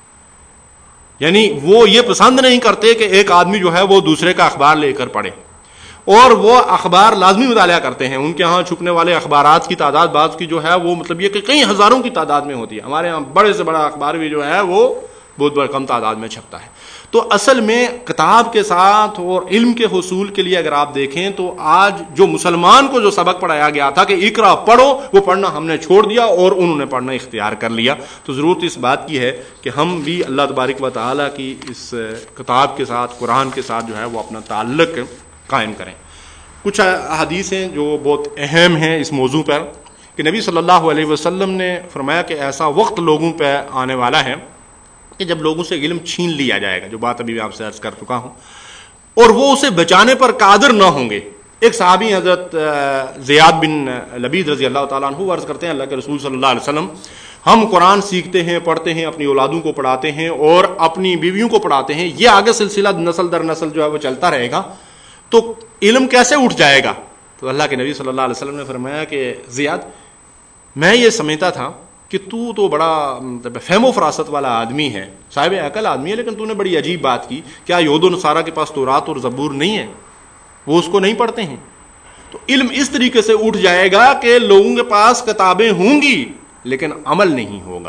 یعنی وہ یہ پسند نہیں کرتے کہ ایک آدمی جو ہے وہ دوسرے کا اخبار لے کر پڑھے، اور وہ اخبار لازمی مطالعہ کرتے ہیں۔ ان کے ہاں چھپنے والے اخبارات کی تعداد بعض کی جو ہے وہ مطلب یہ کہ کئی ہزاروں کی تعداد میں ہوتی ہے، ہمارے ہاں بڑے سے بڑا اخبار بھی جو ہے وہ بہت بڑا کم تعداد میں چھپتا ہے۔ تو اصل میں کتاب کے ساتھ اور علم کے حصول کے لیے اگر آپ دیکھیں تو آج جو مسلمان کو جو سبق پڑھایا گیا تھا کہ اقرا پڑھو، وہ پڑھنا ہم نے چھوڑ دیا اور انہوں نے پڑھنا اختیار کر لیا۔ تو ضرورت اس بات کی ہے کہ ہم بھی اللہ تبارک و تعالیٰ کی اس کتاب کے ساتھ، قرآن کے ساتھ جو ہے وہ اپنا تعلق قائم کریں۔ کچھ احادیث ہیں جو بہت اہم ہیں اس موضوع پر کہ نبی صلی اللہ علیہ وسلم نے فرمایا کہ ایسا وقت لوگوں پہ آنے والا ہے کہ جب لوگوں سے علم چھین لیا جائے گا، جو بات ابھی میں آپ سے عرض کر چکا ہوں، اور وہ اسے بچانے پر قادر نہ ہوں گے۔ ایک صحابی حضرت زیاد بن لبید رضی اللہ تعالیٰ عنہ عرض کرتے ہیں اللہ کے رسول صلی اللہ علیہ وسلم، ہم قرآن سیکھتے ہیں، پڑھتے ہیں، اپنی اولادوں کو پڑھاتے ہیں اور اپنی بیویوں کو پڑھاتے ہیں، یہ آگے سلسلہ نسل در نسل جو ہے وہ چلتا رہے گا تو علم کیسے اٹھ جائے گا؟ تو اللہ کے نبی صلی اللہ علیہ وسلم نے فرمایا کہ زیاد، میں یہ سمجھتا تھا کہ تو تو بڑا فہم و فراست والا آدمی ہے، صاحب عقل آدمی ہے، لیکن تو نے بڑی عجیب بات کی، کیا یہود و نصارہ کے پاس تورات اور زبور نہیں ہے؟ وہ اس کو نہیں پڑھتے ہیں؟ تو علم اس طریقے سے اٹھ جائے گا کہ لوگوں کے پاس کتابیں ہوں گی لیکن عمل نہیں ہوگا۔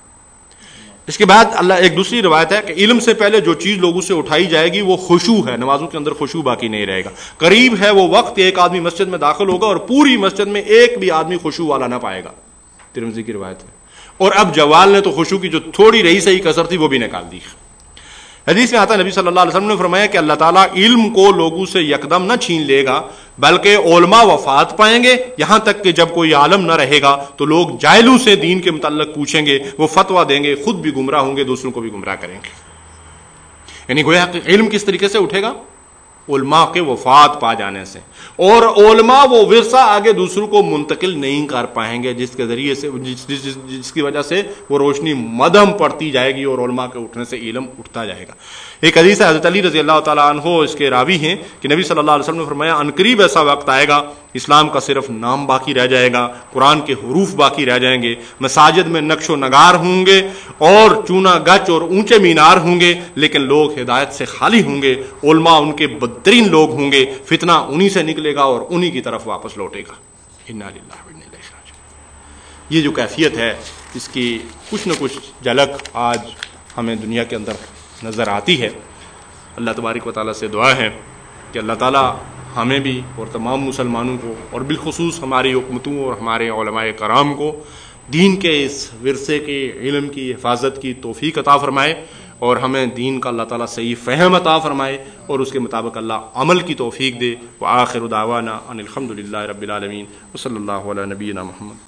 اس کے بعد اللہ ایک دوسری روایت ہے کہ علم سے پہلے جو چیز لوگوں سے اٹھائی جائے گی وہ خشوع ہے، نمازوں کے اندر خشوع باقی نہیں رہے گا۔ قریب ہے وہ وقت ایک آدمی مسجد میں داخل ہوگا اور پوری مسجد میں ایک بھی آدمی خشوع والا نہ پائے گا، ترمذی کی روایت ہے۔ اور اب جوال نے تو خشوع کی جو تھوڑی رہی صحیح کسر تھی وہ بھی نکال دی۔ حدیث میں آتا ہے نبی صلی اللہ علیہ وسلم نے فرمایا کہ اللہ تعالیٰ علم کو لوگوں سے یکدم نہ چھین لے گا بلکہ علماء وفات پائیں گے، یہاں تک کہ جب کوئی عالم نہ رہے گا تو لوگ جاہلوں سے دین کے متعلق پوچھیں گے، وہ فتویٰ دیں گے، خود بھی گمراہ ہوں گے، دوسروں کو بھی گمراہ کریں گے۔ یعنی گویا کہ علم کس طریقے سے اٹھے گا؟ علماء کے وفات پا جانے سے، اور علماء وہ ورثہ آگے دوسروں کو منتقل نہیں کر پائیں گے جس کے ذریعے سے جس, جس, جس, جس کی وجہ سے وہ روشنی مدھم پڑتی جائے گی اور علماء کے اٹھنے سے علم اٹھتا جائے گا۔ ایک حدیث ہے حضرت علی رضی اللہ تعالیٰ عنہ اس کے راوی ہیں کہ نبی صلی اللہ علیہ وسلم نے فرمایا عنقریب ایسا وقت آئے گا اسلام کا صرف نام باقی رہ جائے گا، قرآن کے حروف باقی رہ جائیں گے، مساجد میں نقش و نگار ہوں گے اور چونا گچ اور اونچے مینار ہوں گے، لیکن لوگ ہدایت سے خالی ہوں گے، علماء ان کے بدترین لوگ ہوں گے، فتنہ انہی سے نکلے گا اور انہی کی طرف واپس لوٹے گا۔ انا للہ و انا الیہ راجعون۔ یہ جو کیفیت ہے اس کی کچھ نہ کچھ جھلک آج ہمیں دنیا کے اندر نظر آتی ہے۔ اللہ تبارک و تعالیٰ سے دعا ہے کہ اللہ تعالیٰ ہمیں بھی اور تمام مسلمانوں کو اور بالخصوص ہماری حکومتوں اور ہمارے علماء کرام کو دین کے اس ورثے کے علم کی حفاظت کی توفیق عطا فرمائے اور ہمیں دین کا اللہ تعالیٰ صحیح فہم عطا فرمائے اور اس کے مطابق اللہ عمل کی توفیق دے۔ وآخر دعوانا ان الحمد للہ رب العالمین وصلی اللہ علی نبینا محمد۔